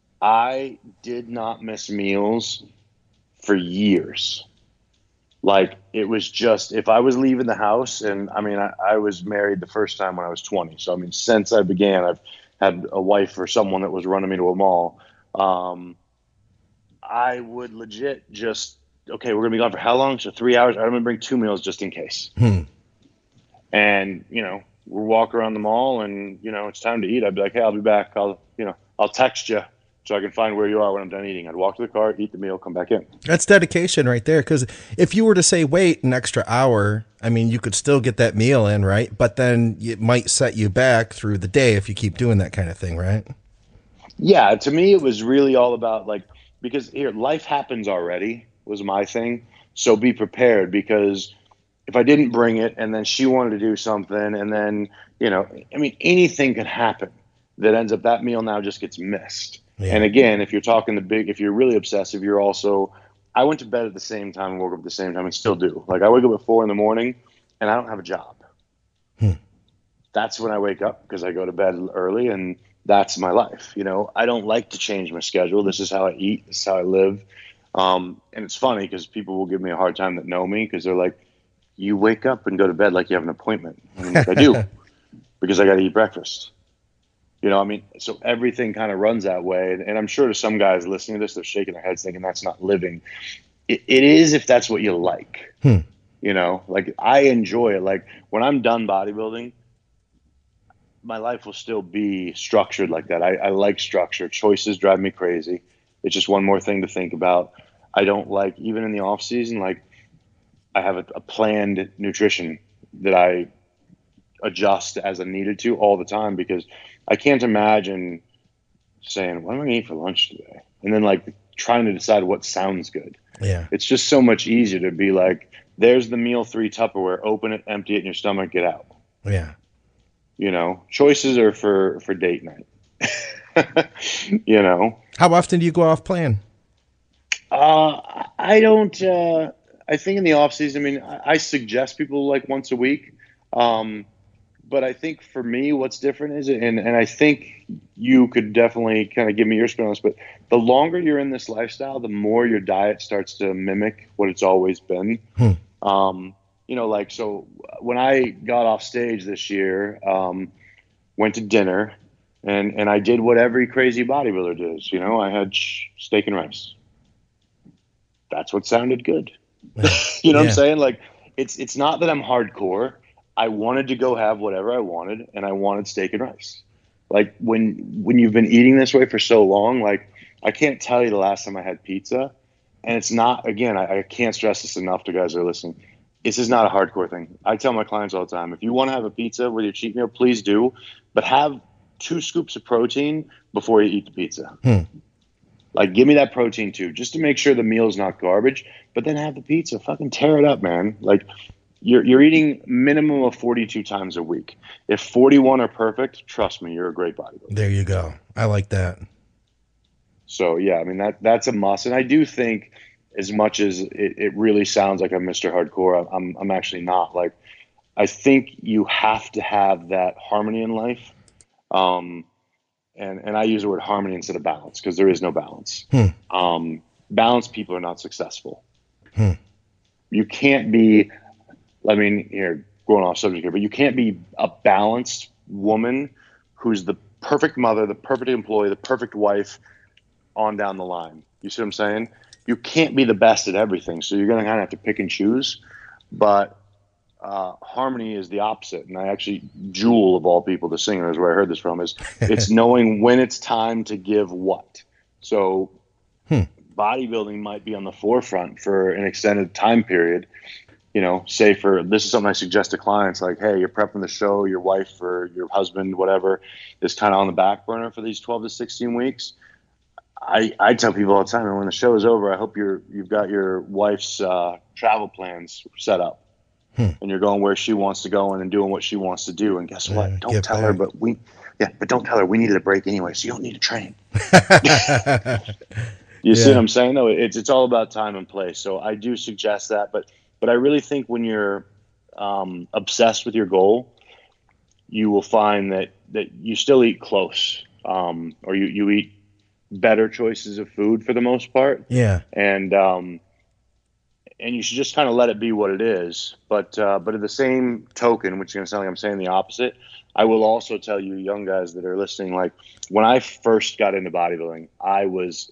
I did not miss meals for years. Like it was just, if I was leaving the house and I mean, I, I was married the first time when I was twenty. So, I mean, since I began, I've had a wife or someone that was running me to a mall. Um, I would legit just, okay, we're going to be gone for how long? So three hours. I'm going to bring two meals just in case. Hmm. And, you know, we'll walk around the mall and, you know, it's time to eat. I'd be like, hey, I'll be back. I'll, you know, I'll text you so I can find where you are when I'm done eating. I'd walk to the car, eat the meal, come back in. That's dedication right there. Because if you were to say wait an extra hour, I mean, you could still get that meal in, right? But then it might set you back through the day if you keep doing that kind of thing, right? Yeah, to me, it was really all about like, because here, life happens already was my thing. So be prepared because if I didn't bring it and then she wanted to do something and then, you know, I mean, anything could happen that ends up that meal now just gets missed. Yeah. And again, if you're talking the big, if you're really obsessive, you're also, I went to bed at the same time and woke up at the same time and still do. Like I wake up at four in the morning and I don't have a job. Hmm. That's when I wake up because I go to bed early and that's my life. You know, I don't like to change my schedule. This is how I eat. This is how I live. Um, and it's funny because people will give me a hard time that know me because they're like, you wake up and go to bed like you have an appointment. And I'm like, I do because I got to eat breakfast. You know, I mean, so everything kind of runs that way. And, and I'm sure to some guys listening to this, they're shaking their heads thinking that's not living. It, it is if that's what you like. Hmm. You know, like I enjoy it. Like when I'm done bodybuilding, my life will still be structured like that. I, I like structure. Choices drive me crazy. It's just one more thing to think about. I don't like, even in the off season, like I have a, a planned nutrition that I adjust as I needed to all the time because I can't imagine saying, what am I going to eat for lunch today? And then like trying to decide what sounds good. Yeah. It's just so much easier to be like, there's the meal three Tupperware, open it, empty it in your stomach, get out. Yeah. You know, choices are for, for date night. You know, How often do you go off plan? uh, I don't, uh, I think in the off season, I mean, I, I suggest people like once a week. Um, but I think for me, what's different is, and and I think you could definitely kind of give me your spin on this, but the longer you're in this lifestyle, the more your diet starts to mimic what it's always been. Hmm. Um, you know, like, so when I got off stage this year, um, went to dinner, and, and I did what every crazy bodybuilder does. You know, I had sh- steak and rice. That's what sounded good. You know Yeah. what I'm saying? Like, it's, it's not that I'm hardcore. I wanted to go have whatever I wanted, and I wanted steak and rice. Like, when, when you've been eating this way for so long, like, I can't tell you the last time I had pizza. And it's not, again, I, I can't stress this enough to guys that are listening. This is not a hardcore thing. I tell my clients all the time, if you want to have a pizza with your cheat meal, please do, but have two scoops of protein before you eat the pizza. Hmm. Like, give me that protein too, just to make sure the meal's not garbage, but then have the pizza. Fucking tear it up, man. Like, you're, you're eating minimum of forty-two times a week. If forty-one are perfect, trust me, you're a great bodybuilder. There you go. I like that. So, yeah, I mean, that that's a must. And I do think, as much as it, it really sounds like I'm Mister Hardcore, I'm I'm actually not. Like, I think you have to have that harmony in life. Um, and, and I use the word harmony instead of balance, because there is no balance. Hmm. Um, balanced people are not successful. Hmm. You can't be, I mean, here, going off subject here, but you can't be a balanced woman who's the perfect mother, the perfect employee, the perfect wife on down the line. You see what I'm saying? You can't be the best at everything. So you're going to kind of have to pick and choose. But uh, harmony is the opposite. And I actually, Jewel of all people, the singer, is where I heard this from, is it's knowing when it's time to give what. So hmm. bodybuilding might be on the forefront for an extended time period. You know, say for, this is something I suggest to clients, like, hey, you're prepping the show, your wife or your husband, whatever, is kind of on the back burner for these twelve to sixteen weeks. I, I tell people all the time, when the show is over, I hope you're, you've got your wife's uh, travel plans set up. Hmm. And you're going where she wants to go and doing what she wants to do. And guess what? Yeah, don't tell back. her, but we, yeah, but don't tell her we needed a break anyway, so you don't need to train. You yeah. see what I'm saying? No, it's it's all about time and place. So I do suggest that, but but I really think when you're um, obsessed with your goal, you will find that that you still eat close, um, or you you eat better choices of food for the most part. Yeah, and um, and you should just kind of let it be what it is. But uh, but at the same token, which is going to sound like I'm saying the opposite, I will also tell you, young guys that are listening, like, when I first got into bodybuilding, I was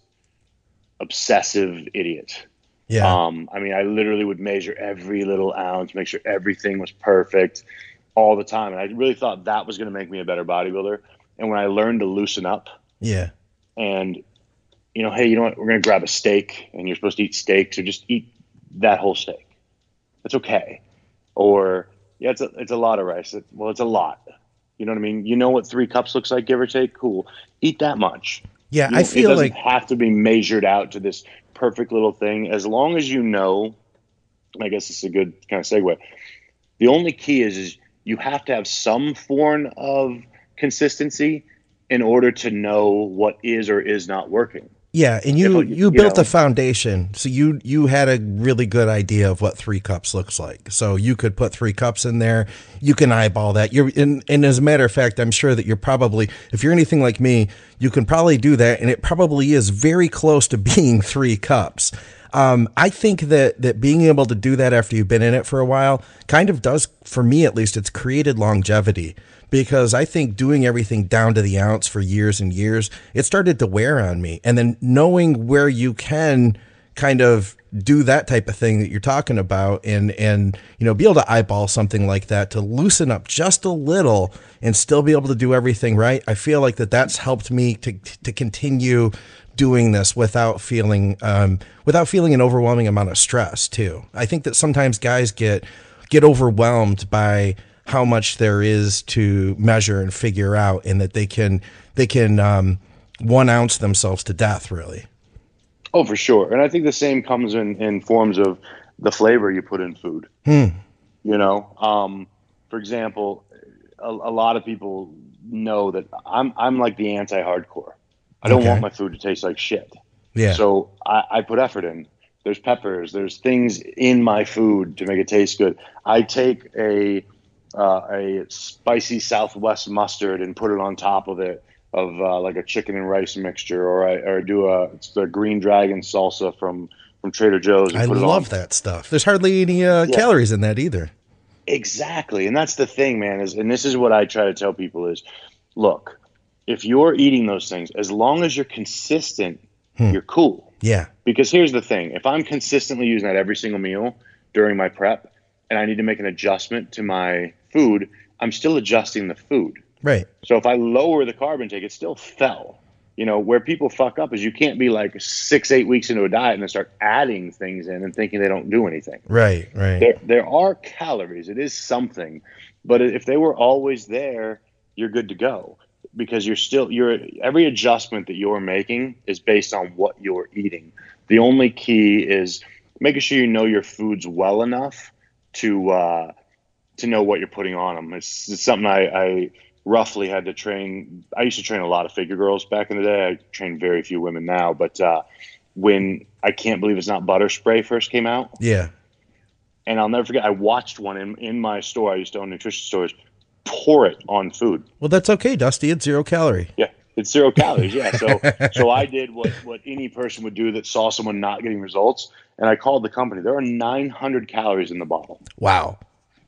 obsessive idiot. Yeah. Um, I mean, I literally would measure every little ounce, make sure everything was perfect all the time. And I really thought that was going to make me a better bodybuilder. And when I learned to loosen up, yeah, and, you know, hey, you know what, we're going to grab a steak, and you're supposed to eat steak, so just eat that whole steak. That's okay. Or, yeah, it's a, it's a lot of rice. It, well, it's a lot. You know what I mean? You know what three cups looks like, give or take? Cool. Eat that much. Yeah, You know, I feel it doesn't like have to be measured out to this perfect little thing. As long as you know, I guess it's a good kind of segue. The only key is, is you have to have some form of consistency in order to know what is or is not working. Yeah, and you If, you, you built know, a foundation, so you you had a really good idea of what three cups looks like. So you could put three cups in there. You can eyeball that. You're and, and as a matter of fact, I'm sure that you're probably, if you're anything like me, you can probably do that, and it probably is very close to being three cups. Um, I think that that being able to do that after you've been in it for a while kind of does, for me at least, it's created longevity. Because I think doing everything down to the ounce for years and years, it started to wear on me. And then knowing where you can kind of do that type of thing that you're talking about, and, and, you know, be able to eyeball something like that to loosen up just a little and still be able to do everything right. I feel like that that's helped me to, to continue doing this without feeling, um, without feeling an overwhelming amount of stress too. I think that sometimes guys get, get overwhelmed by how much there is to measure and figure out, and that they can they can um, one ounce themselves to death, really. Oh, for sure. And I think the same comes in, in forms of the flavor you put in food. Hmm. You know, um, for example, a, a lot of people know that I'm I'm like the anti-hardcore. I don't Okay. want my food to taste like shit. Yeah. So I, I put effort in. There's peppers. There's things in my food to make it taste good. I take a uh, a spicy Southwest mustard and put it on top of it, of uh, like a chicken and rice mixture, or I or do a it's the Green Dragon salsa from from Trader Joe's. And I put it love on. that stuff. There's hardly any uh, Yeah. calories in that either. Exactly, and that's the thing, man. Is and this is what I try to tell people is, look, if you're eating those things, as long as you're consistent, Hmm. you're cool. Yeah. Because here's the thing: if I'm consistently using that every single meal during my prep, and I need to make an adjustment to my food, I'm still adjusting the food. Right. So if I lower the carb intake, it still fell. You know, where people fuck up is you can't be like six, eight weeks into a diet and then start adding things in and thinking they don't do anything. Right. Right. There, there are calories. It is something. But if they were always there, you're good to go. Because you're still, you're every adjustment that you're making is based on what you're eating. The only key is making sure you know your foods well enough to uh, to know what you're putting on them. It's, it's something I, I roughly had to train. I used to train a lot of figure girls back in the day. I train very few women now. But uh, when I Can't Believe It's Not Butter spray first came out, Yeah. and I'll never forget, I watched one in, in my store. I used to own nutrition stores. Pour it on food. Well, that's okay, Dusty. It's zero calorie. Yeah, it's zero calories. Yeah, so so I did what what any person would do that saw someone not getting results, and I called the company. There are nine hundred calories in the bottle. Wow.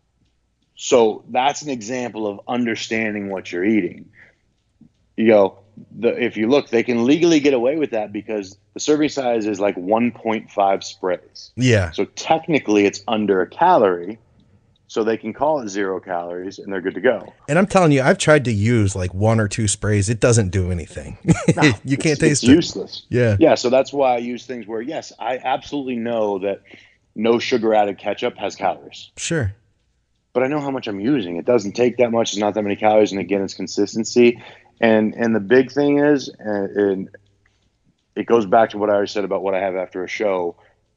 So that's an example of understanding what you're eating. You go, the, if you look, they can legally get away with that because the serving size is like one point five sprays. Yeah. So technically, it's under a calorie. So they can call it zero calories and they're good to go. And I'm telling you, I've tried to use like one or two sprays. It doesn't do anything. No, you can't it's, taste it's it. useless. Yeah. Yeah. So that's why I use things where, yes, I absolutely know that no sugar added ketchup has calories, Sure. but I know how much I'm using. It doesn't take that much. It's not that many calories. And again, it's consistency. And, and the big thing is, and, and it goes back to what I already said about what I have after a show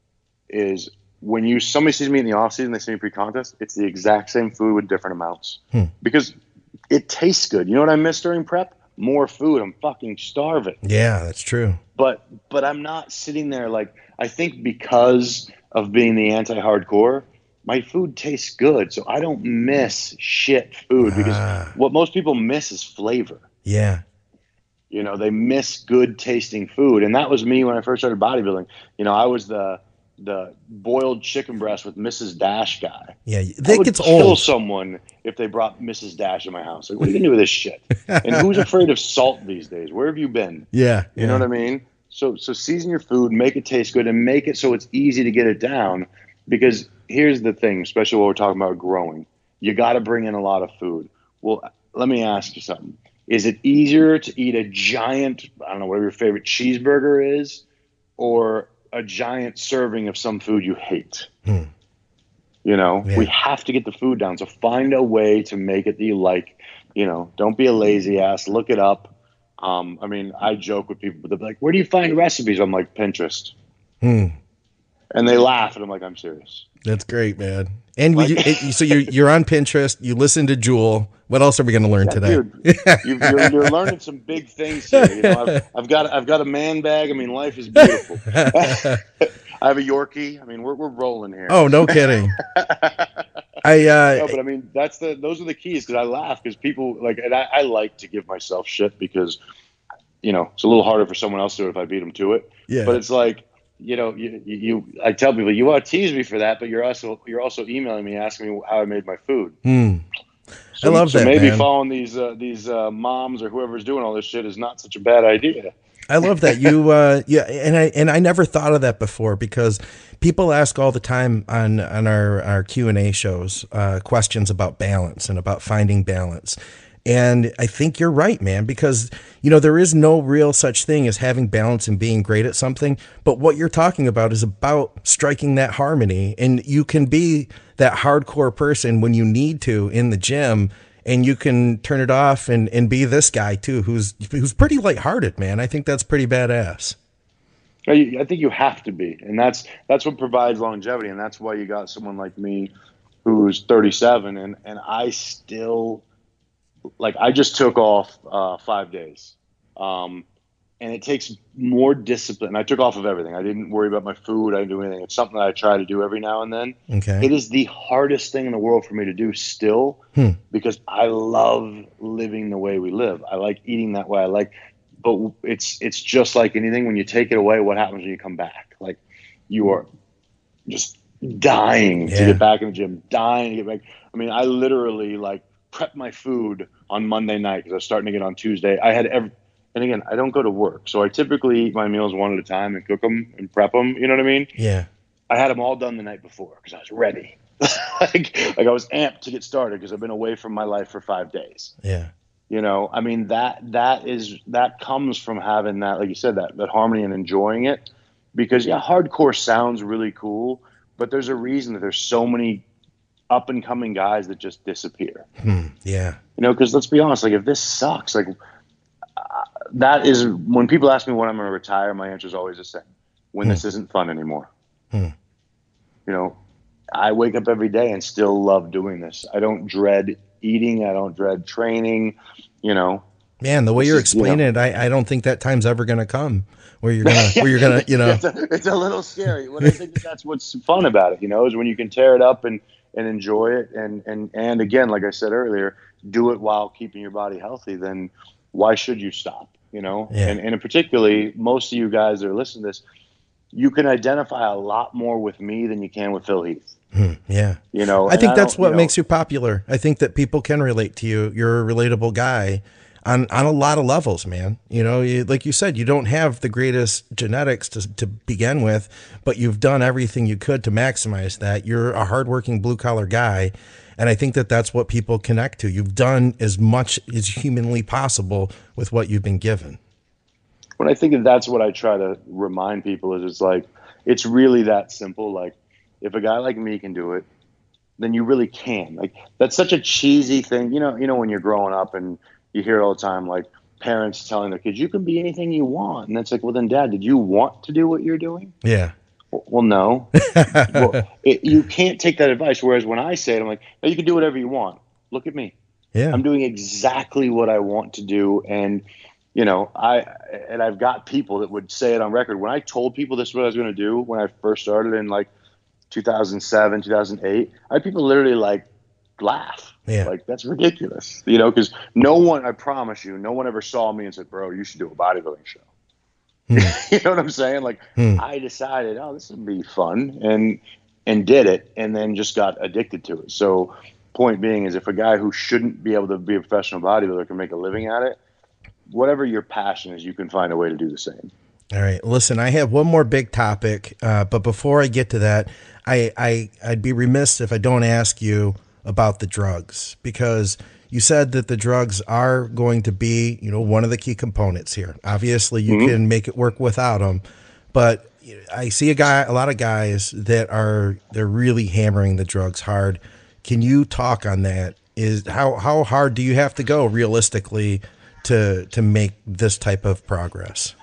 is, when you somebody sees me in the off season, they see me pre-contest, it's the exact same food with different amounts Hmm. because it tastes good. You know what I miss during prep? More food. I'm fucking starving. Yeah, that's true. But but I'm not sitting there like, I think because of being the anti-hardcore, my food tastes good, so I don't miss shit food because Ah. what most people miss is flavor. Yeah. You know, they miss good tasting food, and that was me when I first started bodybuilding. You know, I was the the boiled chicken breast with Missus Dash guy. Yeah. I That would gets kill old. someone if they brought Missus Dash in my house. Like, what are you gonna do with this shit? And who's afraid of salt these days? Where have you been? Yeah. You know what I mean? So so season your food, make it taste good, and make it so it's easy to get it down. Because here's the thing, especially when we're talking about growing, you got to bring in a lot of food. Well, let me ask you something. Is it easier to eat a giant, I don't know, whatever your favorite cheeseburger is, or a giant serving of some food you hate? Hmm. You know, Yeah. we have to get the food down. So find a way to make it that you like. You know, don't be a lazy ass. Look it up. Um, I mean, I joke with people, but they're like, where do you find recipes? I'm like, Pinterest. Hmm. And they laugh, and I'm like, I'm serious. That's great, man. And we, Like- it, so you're, you're on Pinterest. You listen to Jewel. What else are we going to learn Yeah, today? dude, you, you're, you're learning some big things here. You know, I've, I've got I've got a man bag. I mean, life is beautiful. I have a Yorkie. I mean, we're we're rolling here. Oh, no kidding. I, uh, No, but I mean, that's the those are the keys, because I laugh because people like, and I, I like to give myself shit because, you know, it's a little harder for someone else to do it if I beat them to it. Yeah. But it's like, you know, you, you, you I tell people, you want to tease me for that, but you're also you're also emailing me asking me how I made my food. hmm. So, I love so that, maybe man. following these uh, these uh, moms or whoever's doing all this shit is not such a bad idea. I love that you, uh, yeah, and I and I never thought of that before, because people ask all the time on on our our Q and A shows uh, questions about balance and about finding balance, and I think you're right, man, because you know there is no real such thing as having balance and being great at something, but what you're talking about is about striking that harmony, and you can be that hardcore person when you need to in the gym. And you can turn it off and, and be this guy too, who's who's pretty lighthearted, man. I think that's pretty badass. I I think you have to be, and that's that's what provides longevity, and that's why you got someone like me, who's thirty-seven, and and I still, like, I just took off uh, five days, um, and it takes more discipline. I took off of everything. I didn't worry about my food. I didn't do anything. It's something that I try to do every now and then. Okay. It is the hardest thing in the world for me to do still Hmm. because I love living the way we live. I like eating that way. I like, but it's it's just like anything. When you take it away, what happens when you come back? Like you are just dying Yeah. to get back in the gym, dying to get back. I mean, I literally like prep my food on Monday night because I was starting to get on Tuesday. I had every, and again, I don't go to work, so I typically eat my meals one at a time and cook them and prep them. You know what I mean? Yeah. I had them all done the night before because I was ready. like, like I was amped to get started because I've been away from my life for five days. Yeah. You know, I mean, that that is that comes from having that, like you said, that that harmony and enjoying it. Because yeah, hardcore sounds really cool, but there's a reason that there's so many up and coming guys that just disappear. Hmm. Yeah. You know, because let's be honest, like if this sucks, like uh, that is when people ask me when I'm going to retire, my answer is always the same: when Hmm. this isn't fun anymore. Hmm. You know, I wake up every day and still love doing this. I don't dread eating. I don't dread training. You know, Man, the way This you're is, you know- explaining it, I, I don't think that time's ever going to come where you're gonna where you're gonna you know. it's, a, it's a little scary. But I think that that's what's fun about it. You know, is when you can tear it up and and enjoy it, and and and again, like I said earlier, do it while keeping your body healthy. Then why should you stop? You know, Yeah. and and particularly most of you guys that are listening to this, you can identify a lot more with me than you can with Phil Heath. Hmm. Yeah. You know, I and think that's don't- what you know, makes you popular. I think that people can relate to you. You're a relatable guy on, on a lot of levels, man. You know, you, like you said, you don't have the greatest genetics to, to begin with, but you've done everything you could to maximize that. You're a hardworking blue collar guy. And I think that that's what people connect to. You've done as much as humanly possible with what you've been given. When I think that that's what I try to remind people is it's like, it's really that simple. Like if a guy like me can do it, then you really can. Like that's such a cheesy thing. You know, you know, when you're growing up and you hear it all the time, like parents telling their kids, you can be anything you want. And it's like, well then Dad, did you want to do what you're doing? Yeah. Well, well no, well, it, you can't take that advice. Whereas when I say it, I'm like, no, you can do whatever you want. Look at me. Yeah. I'm doing exactly what I want to do. And, you know, I, and I've got people that would say it on record. When I told people this is what I was going to do when I first started in like two thousand seven, two thousand eight, I had people literally like laugh. Yeah. Like, that's ridiculous, you know, because no one, I promise you, no one ever saw me and said, bro, you should do a bodybuilding show. You know what I'm saying? Like, Hmm. I decided, oh, this would be fun, and and did it, and then just got addicted to it. So, point being is, if a guy who shouldn't be able to be a professional bodybuilder can make a living at it, whatever your passion is, you can find a way to do the same. All right. Listen, I have one more big topic, uh, but before I get to that, I, I I'd be remiss if I don't ask you about the drugs, because you said that the drugs are going to be, you know, one of the key components here. Obviously, you Mhm. can make it work without them, but I see a guy, a lot of guys that are they're really hammering the drugs hard. Can you talk on that? Is how how hard do you have to go realistically to to make this type of progress?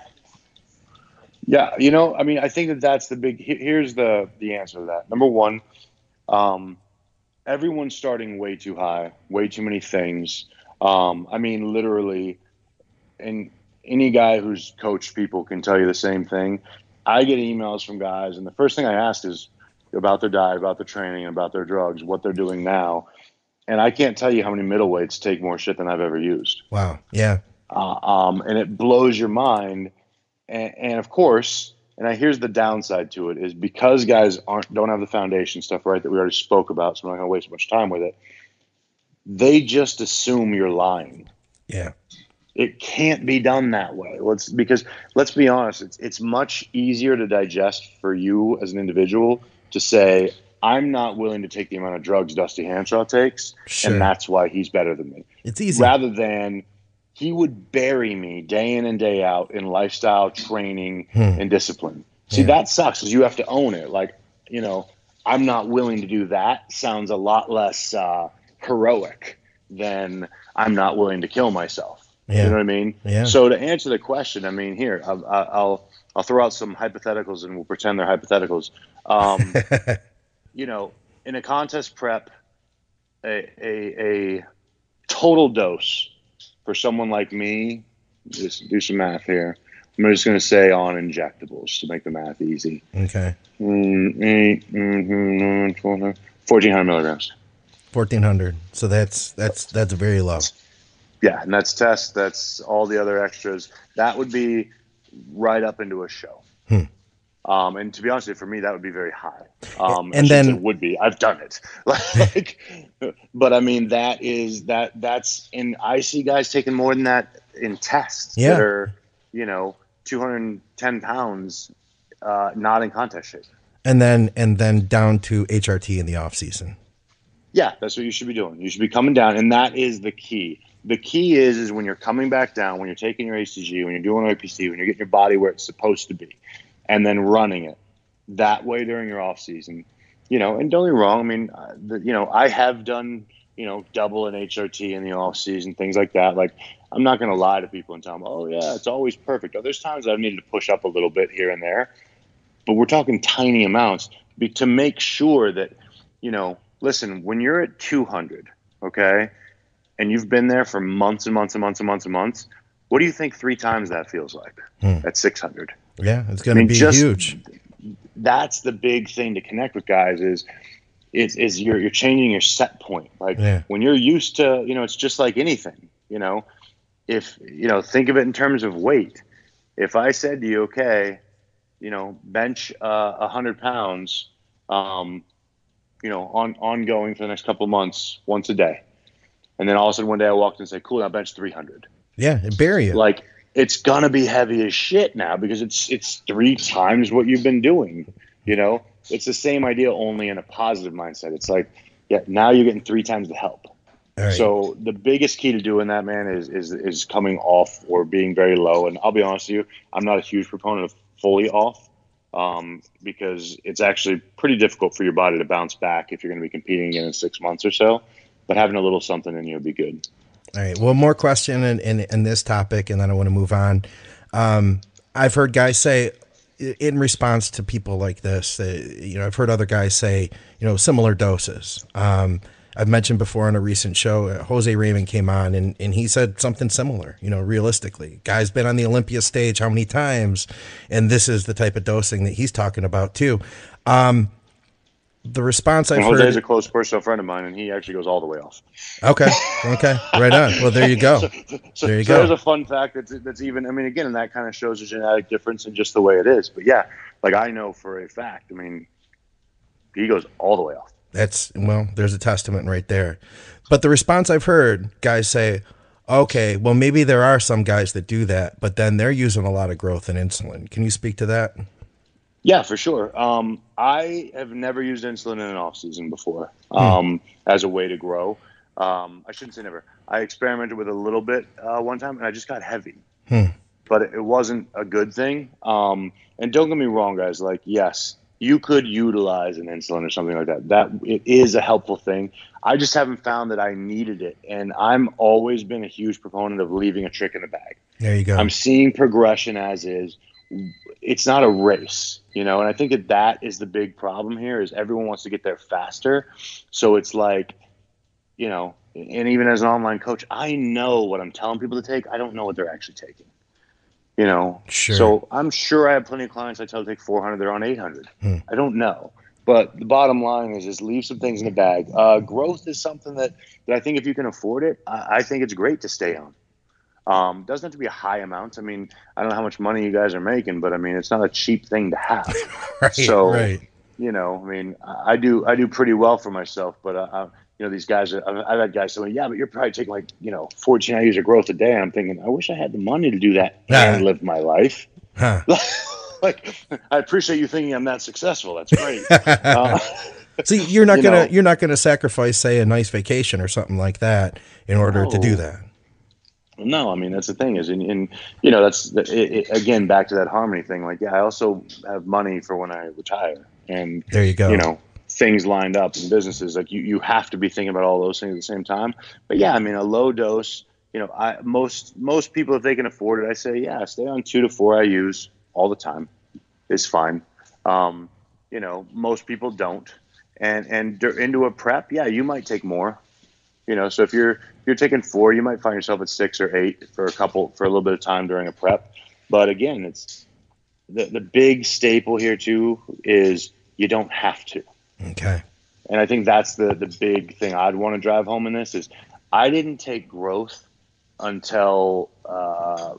Yeah, you know, I mean, I think that that's the big. he- Here's the the answer to that. Number one, um, everyone's starting way too high, way too many things. Um, I mean, literally, and any guy who's coached people can tell you the same thing. I get emails from guys, and the first thing I ask is about their diet, about their training, about their drugs, what they're doing now. And I can't tell you how many middleweights take more shit than I've ever used. Wow. Yeah. Uh, um, and it blows your mind. And, and of course, and I, here's the downside to it, is because guys aren't don't have the foundation stuff right that we already spoke about, so I'm not going to waste much time with it. They just assume you're lying. Yeah. It can't be done that way. Let's because let's be honest, it's it's much easier to digest for you as an individual to say, I'm not willing to take the amount of drugs Dusty Hanshaw takes, Sure. and that's why he's better than me. It's easy. Rather than he would bury me day in and day out in lifestyle training Hmm. and discipline. See, Yeah. that sucks because you have to own it. Like, you know, I'm not willing to do that sounds a lot less uh, heroic than I'm not willing to kill myself. Yeah. You know what I mean? Yeah. So to answer the question, I mean, here, I'll, I'll, I'll throw out some hypotheticals and we'll pretend they're hypotheticals. Um, you know, in a contest prep, a, a, a total dose for someone like me, just do some math here, I'm just going to say on injectables to make the math easy. Okay. Mm, eight, mm, fourteen hundred milligrams. fourteen hundred. So that's that's that's very low. Yeah, and that's test. That's all the other extras. That would be right up into a show. Hmm. Um, and to be honest with you, for me, that would be very high. Um, and then it would be. I've done it. Like, but I mean, that is that. That's and I see guys taking more than that in tests yeah. that are, you know, two hundred ten pounds, uh, not in contest shape. And then and then down to H R T in the off season. Yeah, that's what you should be doing. You should be coming down, and that is the key. The key is is when you're coming back down, when you're taking your A C G, when you're doing O P C, when you're getting your body where it's supposed to be, and then running it that way during your off season. You know, and don't get me wrong. I mean, uh, the, you know, I have done, you know, double an H R T in the off season, things like that. Like, I'm not going to lie to people and tell them, oh yeah, it's always perfect. Oh, there's times I've needed to push up a little bit here and there, but we're talking tiny amounts be, to make sure that, you know, listen, when you're at two hundred, okay, and you've been there for months and months and months and months and months, what do you think three times that feels like hmm. at six hundred? Yeah, it's going to I mean, be just, huge. That's the big thing to connect with guys is, is, is you're, you're changing your set point. Like yeah. when you're used to, you know, it's just like anything, you know, if, you know, think of it in terms of weight. If I said to you, okay, you know, bench a uh, hundred pounds, um, you know, on ongoing for the next couple of months, once a day. And then all of a sudden one day I walked in and say, cool, now bench three hundred. Yeah, and bury it. Like, it's going to be heavy as shit now because it's it's three times what you've been doing, you know? It's the same idea, only in a positive mindset. It's like, yeah, now you're getting three times the help. Right. So the biggest key to doing that, man, is, is is coming off or being very low. And I'll be honest with you, I'm not a huge proponent of fully off um, because it's actually pretty difficult for your body to bounce back if you're going to be competing again in six months or so. But having a little something in you would be good. All right. Well, more question in, in, in this topic, and then I want to move on. Um, I've heard guys say, in response to people like this, uh, you know, I've heard other guys say, you know, similar doses. Um, I've mentioned before on a recent show, uh, Jose Raymond came on and, and he said something similar, you know, realistically. Guy's been on the Olympia stage how many times? And this is the type of dosing that he's talking about too. Um, the response I've and heard... Jose's a close personal friend of mine, and he actually goes all the way off. Okay. Okay. Right on. Well, there you go. so, so, there you so go. There's a fun fact that's, that's even, I mean, again, and that kind of shows a genetic difference in just the way it is. But yeah, like I know for a fact, I mean, he goes all the way off. That's, well, there's a testament right there. But the response I've heard, guys say, okay, well, maybe there are some guys that do that, but then they're using a lot of growth and insulin. Can you speak to that? Yeah, for sure. Um, I have never used insulin in an off season before um, Hmm. as a way to grow. Um, I shouldn't say never. I experimented with it a little bit uh, one time, and I just got heavy. Hmm. But it wasn't a good thing. Um, and don't get me wrong, guys. Like, yes, you could utilize an insulin or something like that. That it is a helpful thing. I just haven't found that I needed it. And I'm always been a huge proponent of leaving a trick in the bag. There you go. I'm seeing progression as is. It's not a race, you know, and I think that that is the big problem here is everyone wants to get there faster. So it's like, you know, and even as an online coach, I know what I'm telling people to take. I don't know what they're actually taking, you know. Sure. So I'm sure I have plenty of clients I tell to take four hundred, they're on eight hundred. Hmm. I don't know. But the bottom line is just leave some things in the bag. Uh, growth is something that, that I think if you can afford it, I, I think it's great to stay on. Um, doesn't have to be a high amount. I mean, I don't know how much money you guys are making, but I mean, it's not a cheap thing to have. right, so, right. you know, I mean, I do, I do pretty well for myself, but, uh, I, you know, these guys, I've, I've had guys say, yeah, but you're probably taking like, you know, fourteen hours of growth a day. And I'm thinking, I wish I had the money to do that and live my life. Huh. Like, I appreciate you thinking I'm that successful. That's great. uh, See, you're not you gonna, know, you're not gonna sacrifice, say, a nice vacation or something like that in order no. to do that. No, I mean, that's the thing is, and, and you know, that's it, it, again, back to that harmony thing. Like, yeah, I also have money for when I retire, and there you go. You know, things lined up in businesses. Like you, you have to be thinking about all those things at the same time. But yeah, I mean, a low dose, you know, I, most, most people, if they can afford it, I say, yeah, stay on two to four I U's all the time is fine. Um, you know, most people don't. And, and dur- into a prep, yeah, you might take more. You know, so if you're if you're taking four, you might find yourself at six or eight for a couple for a little bit of time during a prep. But again, it's the, the big staple here too is you don't have to. Okay. And I think that's the, the big thing I'd want to drive home in this is I didn't take growth until, uh,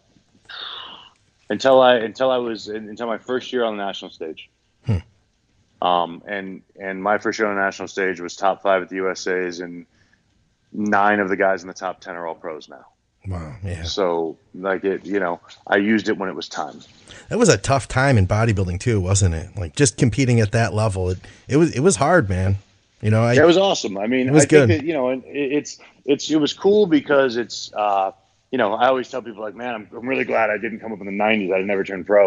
until I, until I was, until my first year on the national stage. Hmm. Um, and, and my first year on the national stage was top five at the U S A's, and nine of the guys in the top ten are all pros now. Wow. Yeah. So like it, you know, I used it when it was time. That was a tough time in bodybuilding too, wasn't it? Like just competing at that level. It, it was, it was hard, man. You know, I, it was awesome. I mean, it was I good. think that, you know, and it, it's, it's, it was cool because it's, uh, you know, I always tell people like, man, I'm, I'm really glad I didn't come up in the nineties. I never turned pro.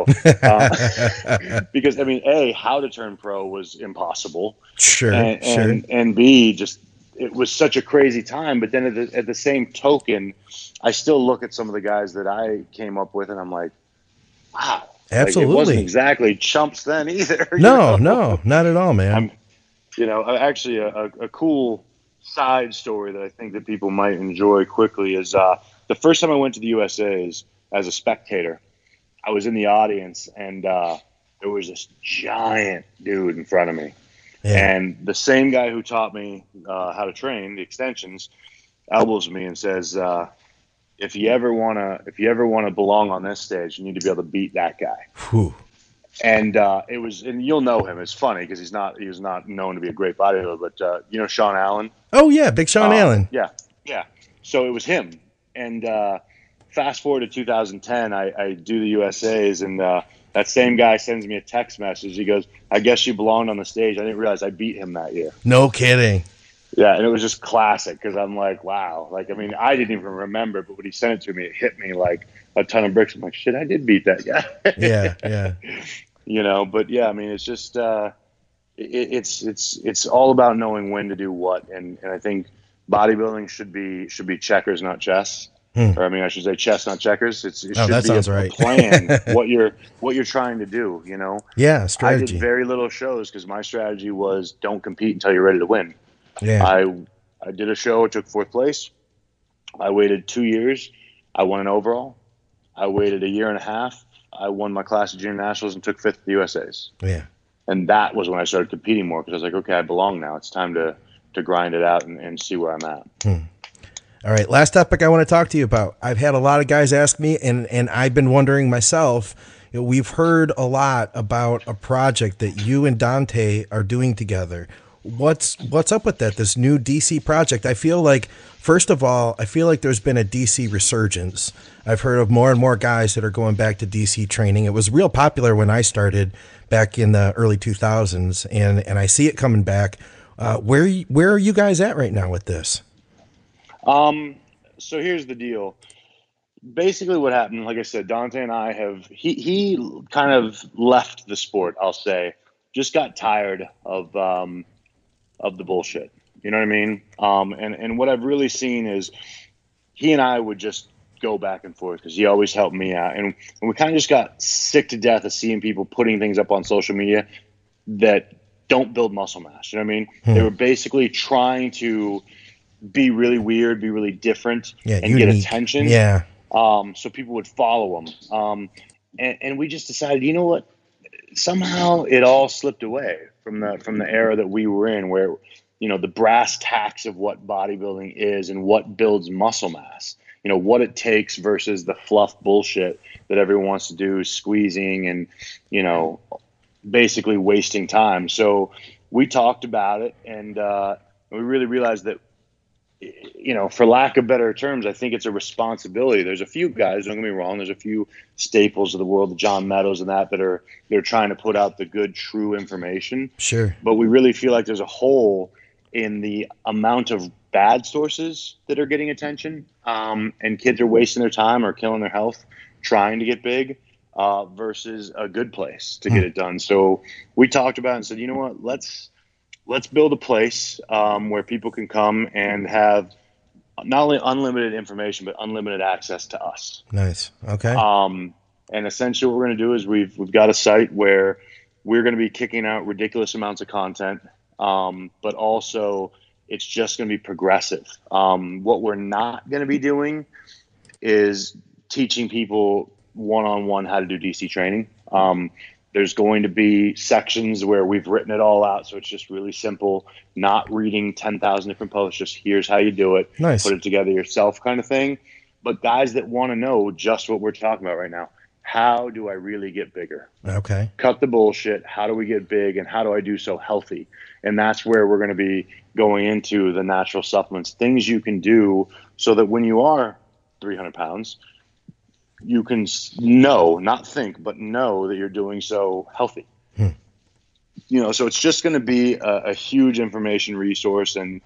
Uh, because I mean, A, how to turn pro was impossible. Sure. And, sure. and, and B, just, it was such a crazy time. But then at the, at the same token, I still look at some of the guys that I came up with and I'm like, wow. Absolutely. Like, it wasn't exactly chumps then either. No, you know? no, not at all, man. I'm, you know, actually a, a, a cool side story that I think that people might enjoy quickly is uh, the first time I went to the U S A's as a spectator, I was in the audience and uh, there was this giant dude in front of me. Yeah. And the same guy who taught me uh, how to train the extensions elbows me and says, uh, if you ever want to, if you ever want to belong on this stage, you need to be able to beat that guy. Whew. And uh, it was, and you'll know him. It's funny because he's not, he was not known to be a great bodybuilder, but uh, you know, Sean Allen. Oh yeah. Big Sean Uh, Allen. Yeah. Yeah. So it was him. And uh, fast forward to two thousand ten, I, I do the U S A's and uh, that same guy sends me a text message. He goes, I guess you belonged on the stage. I didn't realize I beat him that year. No kidding. Yeah. And it was just classic because I'm like, wow. Like, I mean, I didn't even remember, but when he sent it to me, it hit me like a ton of bricks. I'm like, shit, I did beat that guy. Yeah. Yeah. You know, but yeah, I mean, it's just, uh, it, it's, it's, it's all about knowing when to do what. And, and I think bodybuilding should be, should be checkers, not chess. Hmm. Or I mean, I should say chess, not checkers. It's, it Oh, should that be sounds a, right. a plan, what you're, what you're trying to do, you know? Yeah. I Strategy. did very little shows because my strategy was don't compete until you're ready to win. Yeah. I, I did a show, took fourth place. I waited two years. I won an overall. I waited a year and a half. I won my class at junior nationals and took fifth at the U S A's. Yeah. And that was when I started competing more because I was like, okay, I belong now. It's time to, to grind it out and, and see where I'm at. Hmm. All right. Last topic I want to talk to you about. I've had a lot of guys ask me, and, and I've been wondering myself, you know, we've heard a lot about a project that you and Dante are doing together. What's, what's up with that? This new D C project? I feel like, first of all, I feel like there's been a D C resurgence. I've heard of more and more guys that are going back to D C training. It was real popular when I started back in the early two thousands, and, and I see it coming back. Uh, where, where are you guys at right now with this? Um, so here's the deal. Basically what happened, like I said, Dante and I have, he, he kind of left the sport, I'll say, just got tired of, um, of the bullshit. You know what I mean? Um, and, and what I've really seen is he and I would just go back and forth because he always helped me out. And, and we kind of just got sick to death of seeing people putting things up on social media that don't build muscle mass. You know what I mean? Hmm. They were basically trying to be really weird, be really different, Yeah, and get unique. attention. Yeah. Um, so people would follow them. Um, and, and we just decided, you know what? Somehow it all slipped away from the from the era that we were in, where, you know, the brass tacks of what bodybuilding is and what builds muscle mass. You know, what it takes versus the fluff bullshit that everyone wants to do, squeezing and, you know, basically wasting time. So we talked about it, and uh, we really realized that, you know, for lack of better terms, I think it's a responsibility. There's a few guys, don't get me wrong, there's a few staples of the world, the John Meadows and that, that are, they're trying to put out the good, true information. Sure. But we really feel like there's a hole in the amount of bad sources that are getting attention. Um, and kids are wasting their time or killing their health trying to get big uh, versus a good place to get it done. So we talked about it and said, you know what, let's, let's build a place um, where people can come and have not only unlimited information, but unlimited access to us. Nice. Okay. Um, and essentially what we're going to do is we've, we've got a site where we're going to be kicking out ridiculous amounts of content. Um, but also it's just going to be progressive. Um, what we're not going to be doing is teaching people one-on-one how to do D C training. Um, there's going to be sections where we've written it all out, so it's just really simple, not reading ten thousand different posts, just here's how you do it, Nice. put it together yourself kind of thing. But guys that want to know just what we're talking about right now, how do I really get bigger? Okay. Cut the bullshit. How do we get big, and how do I do so healthy? And that's where we're going to be going into the natural supplements, things you can do so that when you are three hundred pounds, you can know, not think, but know that you're doing so healthy. Hmm. You know, so it's just going to be a, a huge information resource. And,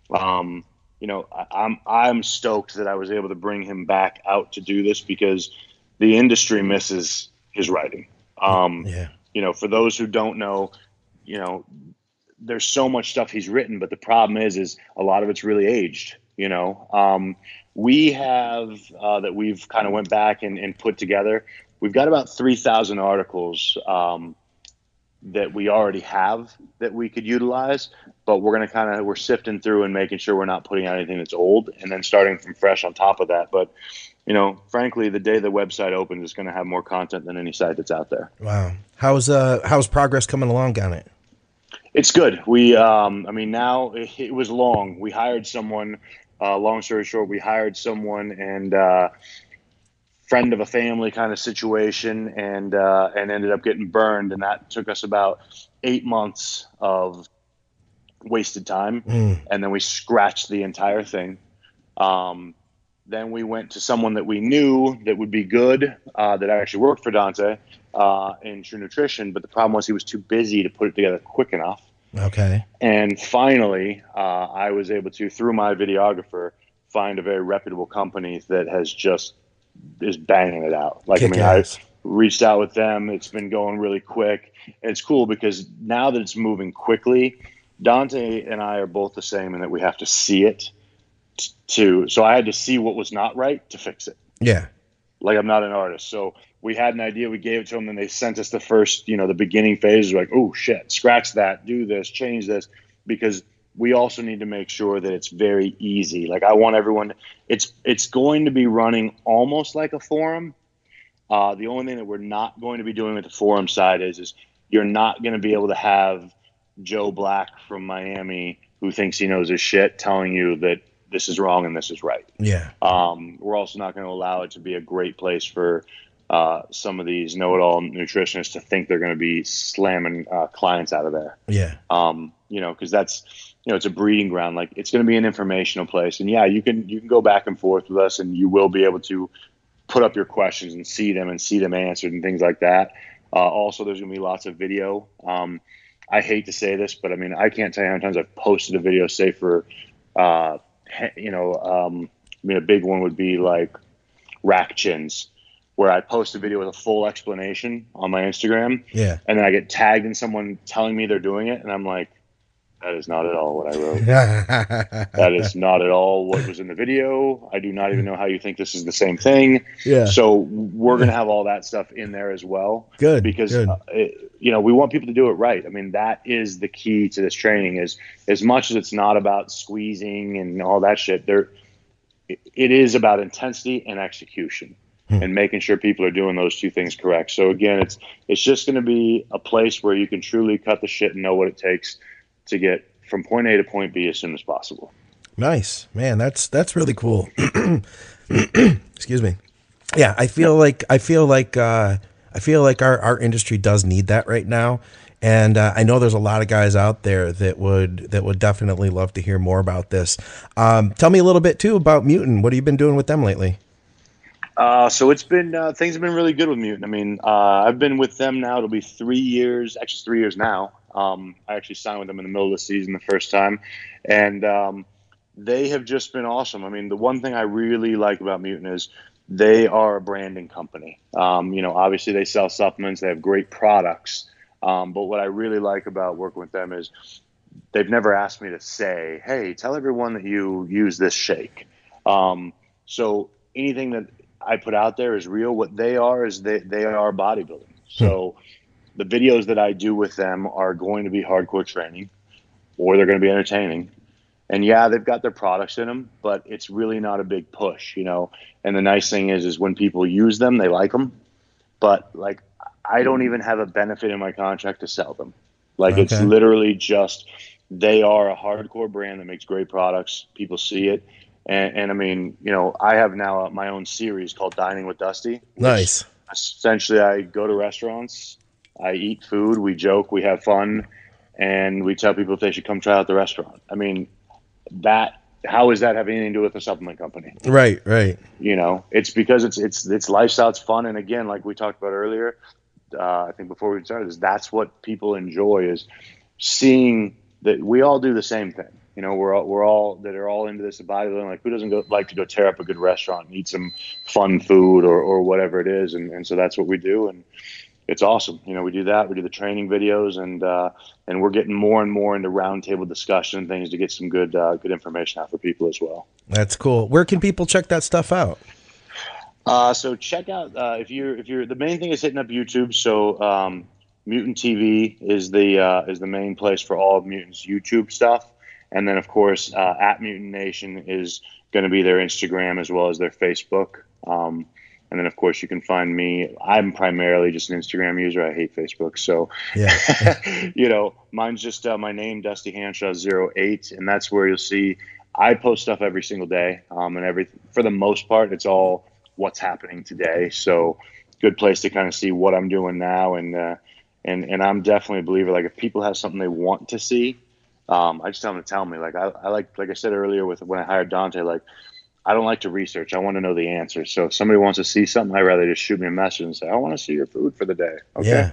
um, you know, I, I'm, I'm stoked that I was able to bring him back out to do this, because the industry misses his writing. Um, yeah. You know, for those who don't know, you know, there's so much stuff he's written, but the problem is, is a lot of it's really aged, you know. Um, we have, uh, that we've kind of went back and, and put together, we've got about three thousand articles um, that we already have that we could utilize, but we're going to kind of, we're sifting through and making sure we're not putting out anything that's old and then starting from fresh on top of that. But, you know, frankly, the day the website opens, it's going to have more content than any site that's out there. Wow. How's, uh, how's progress coming along on it? It's good. We, um, I mean, now it, it was long. We hired someone, uh, long story short, we hired someone and, uh, friend of a family kind of situation, and, uh, and ended up getting burned. And that took us about eight months of wasted time. Mm. And then we scratched the entire thing. Um, then we went to someone that we knew that would be good, uh, that actually worked for Dante, uh, in True Nutrition. But the problem was he was too busy to put it together quick enough. Okay. And finally, uh, I was able to, through my videographer, find a very reputable company that has just is banging it out. Like, Kick I mean, ass. I reached out with them. It's been going really quick. And it's cool because now that it's moving quickly, Dante and I are both the same in that we have to see it t- to, so I had to see what was not right to fix it. Yeah. Like, I'm not an artist. So we had an idea, we gave it to them, and they sent us the first, you know, the beginning phase. We're like, oh shit, scratch that, do this, change this, because we also need to make sure that it's very easy. Like, I want everyone, it's, it's going to be running almost like a forum. Uh, the only thing that we're not going to be doing with the forum side is, is you're not going to be able to have Joe Black from Miami, who thinks he knows his shit, telling you that this is wrong and this is right. Yeah. Um, we're also not going to allow it to be a great place for uh, some of these know-it-all nutritionists to think they're going to be slamming uh, clients out of there. Yeah. Um, you know, because that's, you know, it's a breeding ground. Like, it's going to be an informational place. And yeah, you can you can go back and forth with us, and you will be able to put up your questions and see them and see them answered and things like that. Uh, also, there's going to be lots of video. Um, I hate to say this, but I mean, I can't tell you how many times I've posted a video, say for, uh, you know, um, I mean, a big one would be like rack chins, where I post a video with a full explanation on my Instagram. Yeah. And then I get tagged in someone telling me they're doing it. And I'm like, that is not at all what I wrote. That is not at all what was in the video. I do not even know how you think this is the same thing. Yeah. So we're going to have all that stuff in there as well. Good. Because, good. Uh, it, you know, we want people to do it right. I mean, that is the key to this training, is as much as it's not about squeezing and all that shit, there, it, it is about intensity and execution. Hmm. And making sure people are doing those two things correct. So again, it's it's just going to be a place where you can truly cut the shit and know what it takes to get from point A to point B as soon as possible. Nice, man. That's that's really cool. Excuse me. Yeah, I feel like I feel like uh, I feel like our, our industry does need that right now, and uh, I know there's a lot of guys out there that would that would definitely love to hear more about this. Um, tell me a little bit too about Mutant. What have you been doing with them lately? Uh, so it's been, uh, things have been really good with Mutant. I mean, uh, I've been with them now. It'll be three years, actually three years now. Um, I actually signed with them in the middle of the season the first time, and um, they have just been awesome. I mean, the one thing I really like about Mutant is they are a branding company. Um, you know, obviously they sell supplements, they have great products. Um, but what I really like about working with them is they've never asked me to say, hey, tell everyone that you use this shake. Um, so anything that I put out there is real. What they are is they, they are bodybuilding. So the videos that I do with them are going to be hardcore training, or they're going to be entertaining. And yeah, they've got their products in them, but it's really not a big push, you know? And the nice thing is, is when people use them, they like them. but like I don't even have a benefit in my contract to sell them. Like Okay. it's literally just they are a hardcore brand that makes great products. People see it. And, and I mean, you know, I have now my own series called Dining with Dusty. Nice. Essentially, I go to restaurants, I eat food, we joke, we have fun, and we tell people if they should come try out the restaurant. I mean, that how does that have anything to do with a supplement company? Right, right. You know, it's because it's it's it's lifestyle, it's fun, and again, like we talked about earlier, uh, I think before we started, is that's what people enjoy is seeing that we all do the same thing. You know, we're all, we're all that are all into this bodybuilding. Like, who doesn't go, like to go tear up a good restaurant and eat some fun food or, or whatever it is? And, and so that's what we do, and it's awesome. You know, we do that. We do the training videos, and uh, and we're getting more and more into roundtable discussion and things to get some good uh, good information out for people as well. That's cool. Where can people check that stuff out? Uh, so check out uh, if you're if you're the main thing is hitting up YouTube. So um, Mutant T V is the uh, is the main place for all of Mutant's YouTube stuff. And then, of course, uh, at Mutant Nation is going to be their Instagram as well as their Facebook. Um, and then, of course, you can find me. I'm primarily just an Instagram user. I hate Facebook. So, Yeah. you know, mine's just uh, my name, Dusty Hanshaw zero eight. And that's where you'll see I post stuff every single day. Um, and every, for the most part, it's all what's happening today. So good place to kind of see what I'm doing now. And, uh, and, and I'm definitely a believer, like if people have something they want to see, Um, I just tell them to tell me. Like I, I like, like I said earlier, with when I hired Dante, like I don't like to research. I want to know the answer. So if somebody wants to see something, I'd rather just shoot me a message and say, "I want to see your food for the day." Okay.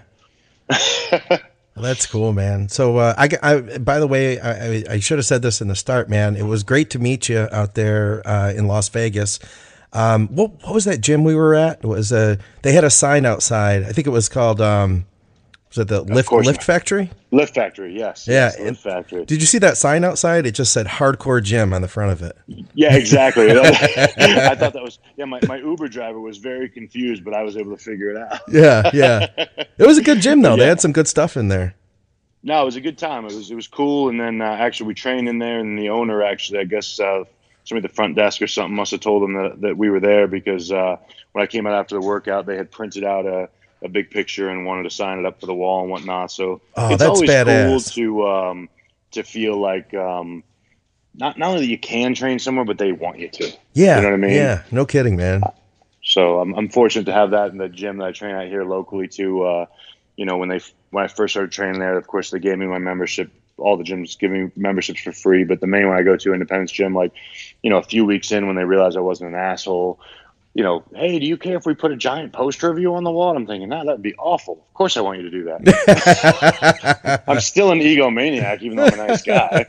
Yeah. Well, that's cool, man. So, uh, I, I, by the way, I, I should have said this in the start, man. It was great to meet you out there uh, in Las Vegas. Um, what, what was that gym we were at? It was a, they had a sign outside. I think it was called, um, was it the Lift, course Lift not. Factory? Lift Factory, yes. Yeah. yes, the and Lift Factory. Did you see that sign outside? It just said Hardcore Gym on the front of it. Yeah, exactly. I thought that was, yeah, my, my Uber driver was very confused, but I was able to figure it out. Yeah, yeah. It was a good gym, though. They Yeah. had some good stuff in there. No, it was a good time. It was it was cool. And then uh, actually we trained in there, and the owner actually, I guess, uh, somebody at the front desk or something must have told them that, that we were there because uh, when I came out after the workout, they had printed out a, a big picture and wanted to sign it up for the wall and whatnot. So Oh, it's that's always badass. cool to um, to feel like um, not not only that you can train somewhere, but they want you to. Yeah. You know what I mean? Yeah. No kidding, man. So I'm, I'm fortunate to have that in the gym that I train at here locally too. Uh, you know, when they when I first started training there, of course they gave me my membership. All the gyms give me memberships for free, but the main one I go to, Independence Gym, like, you know, a few weeks in when they realized I wasn't an asshole, you know, hey, do you care if we put a giant poster of you on the wall? And I'm thinking, nah, that'd be awful. Of course I want you to do that. I'm still an egomaniac, even though I'm a nice guy.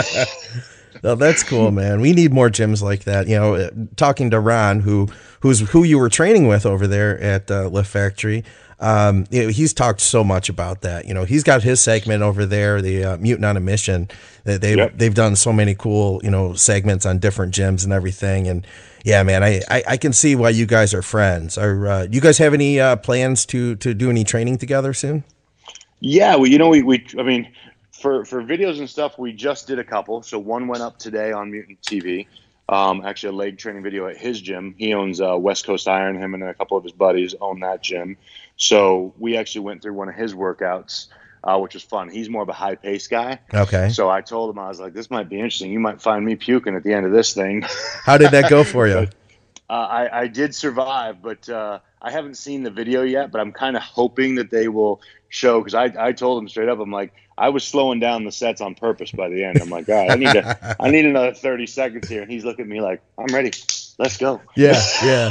No, that's cool, man. We need more gyms like that. You know, uh, talking to Ron, who who's who you were training with over there at uh, Lift Factory, um, you know, he's talked so much about that. You know, he's got his segment over there, the uh, Mutant on a Mission. That they've Yep. they've done so many cool, you know, segments on different gyms and everything. And yeah, man, I I, I can see why you guys are friends. Are uh, you guys have any uh, plans to to do any training together soon? Yeah, well, you know, we, we I mean, for, for videos and stuff, we just did a couple. So one went up today on Mutant T V. Um, actually, a leg training video at his gym. He owns uh, West Coast Iron. Him and a couple of his buddies own that gym. So we actually went through one of his workouts, uh, which was fun. He's more of a high-paced guy. Okay. So I told him, I was like, this might be interesting. You might find me puking at the end of this thing. How did that go for you? Uh, I, I did survive, but uh, I haven't seen the video yet, but I'm kind of hoping that they will show, because I, I told them straight up, I'm like, I was slowing down the sets on purpose by the end. I'm like, all right, I need to, I need another thirty seconds here. And he's looking at me like, I'm ready. Let's go. Yeah, yeah.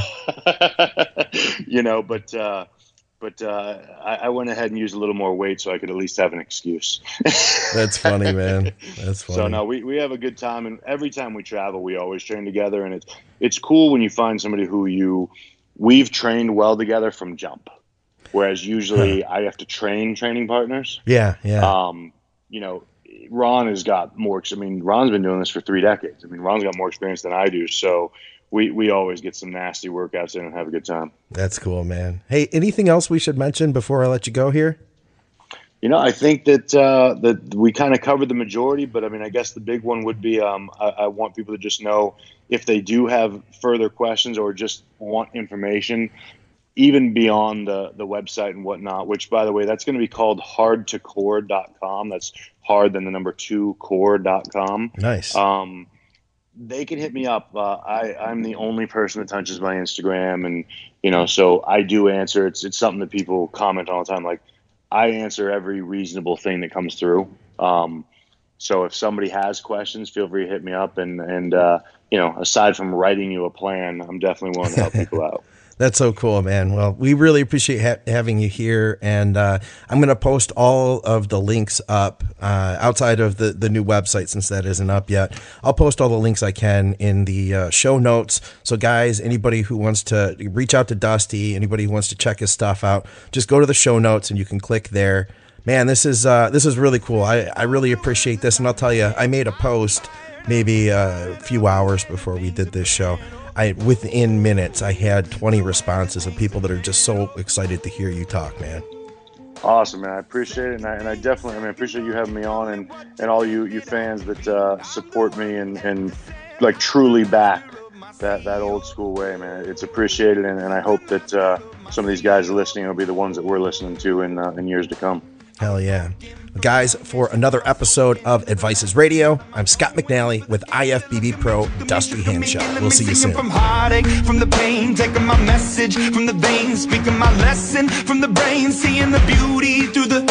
You know, but uh, but uh, I, I went ahead and used a little more weight so I could at least have an excuse. That's funny, man. That's funny. So no, we, we have a good time, and every time we travel, we always train together, and it's it's cool when you find somebody who you we've trained well together from jump, whereas usually I have to train training partners. Yeah, yeah. Um, you know, Ron has got more. I mean, Ron's been doing this for three decades. I mean, Ron's got more experience than I do, so we we always get some nasty workouts in and have a good time. That's cool, man. Hey, anything else we should mention before I let you go here? You know, I think that uh, that we kind of covered the majority, but I mean, I guess the big one would be um, I, I want people to just know if they do have further questions or just want information, even beyond the, the website and whatnot, which, by the way, that's going to be called hard to core dot com. That's hard, then the number two, core dot com. Nice. Um, they can hit me up. Uh, I, I'm the only person that touches my Instagram. And, you know, so I do answer. It's, it's something that people comment all the time. Like, I answer every reasonable thing that comes through. Um, so if somebody has questions, feel free to hit me up. And, and uh, you know, aside from writing you a plan, I'm definitely willing to help people out. That's so cool, man. Well, we really appreciate ha- having you here. And uh, I'm going to post all of the links up uh, outside of the, the new website, since that isn't up yet. I'll post all the links I can in the uh, show notes. So, guys, anybody who wants to reach out to Dusty, anybody who wants to check his stuff out, just go to the show notes and you can click there. Man, this is uh, this is really cool. I, I really appreciate this. And I'll tell you, I made a post maybe a few hours before we did this show. I within minutes, I had twenty responses of people that are just so excited to hear you talk, man. Awesome, man. I appreciate it. And I, and I definitely, I mean, I appreciate you having me on, and, and all you, you fans that uh, support me and, and like truly back that, that old school way, man. It's appreciated. And, and I hope that uh, some of these guys listening will be the ones that we're listening to in, uh, in years to come. Hell yeah. Guys, for another episode of Advices Radio, I'm Scott McNally with I F B B Pro Dusty Handshot. We'll see you soon. From heartache, from the pain, taking my message from the veins, speaking my lesson from the brain, seeing the beauty through the.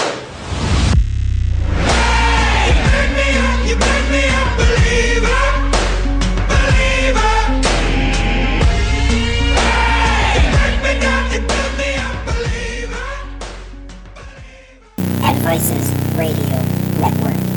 Hey, you make me up, you make me up, believer, believer. Hey, you make me down, you build me up, believer. Advices Radio Network.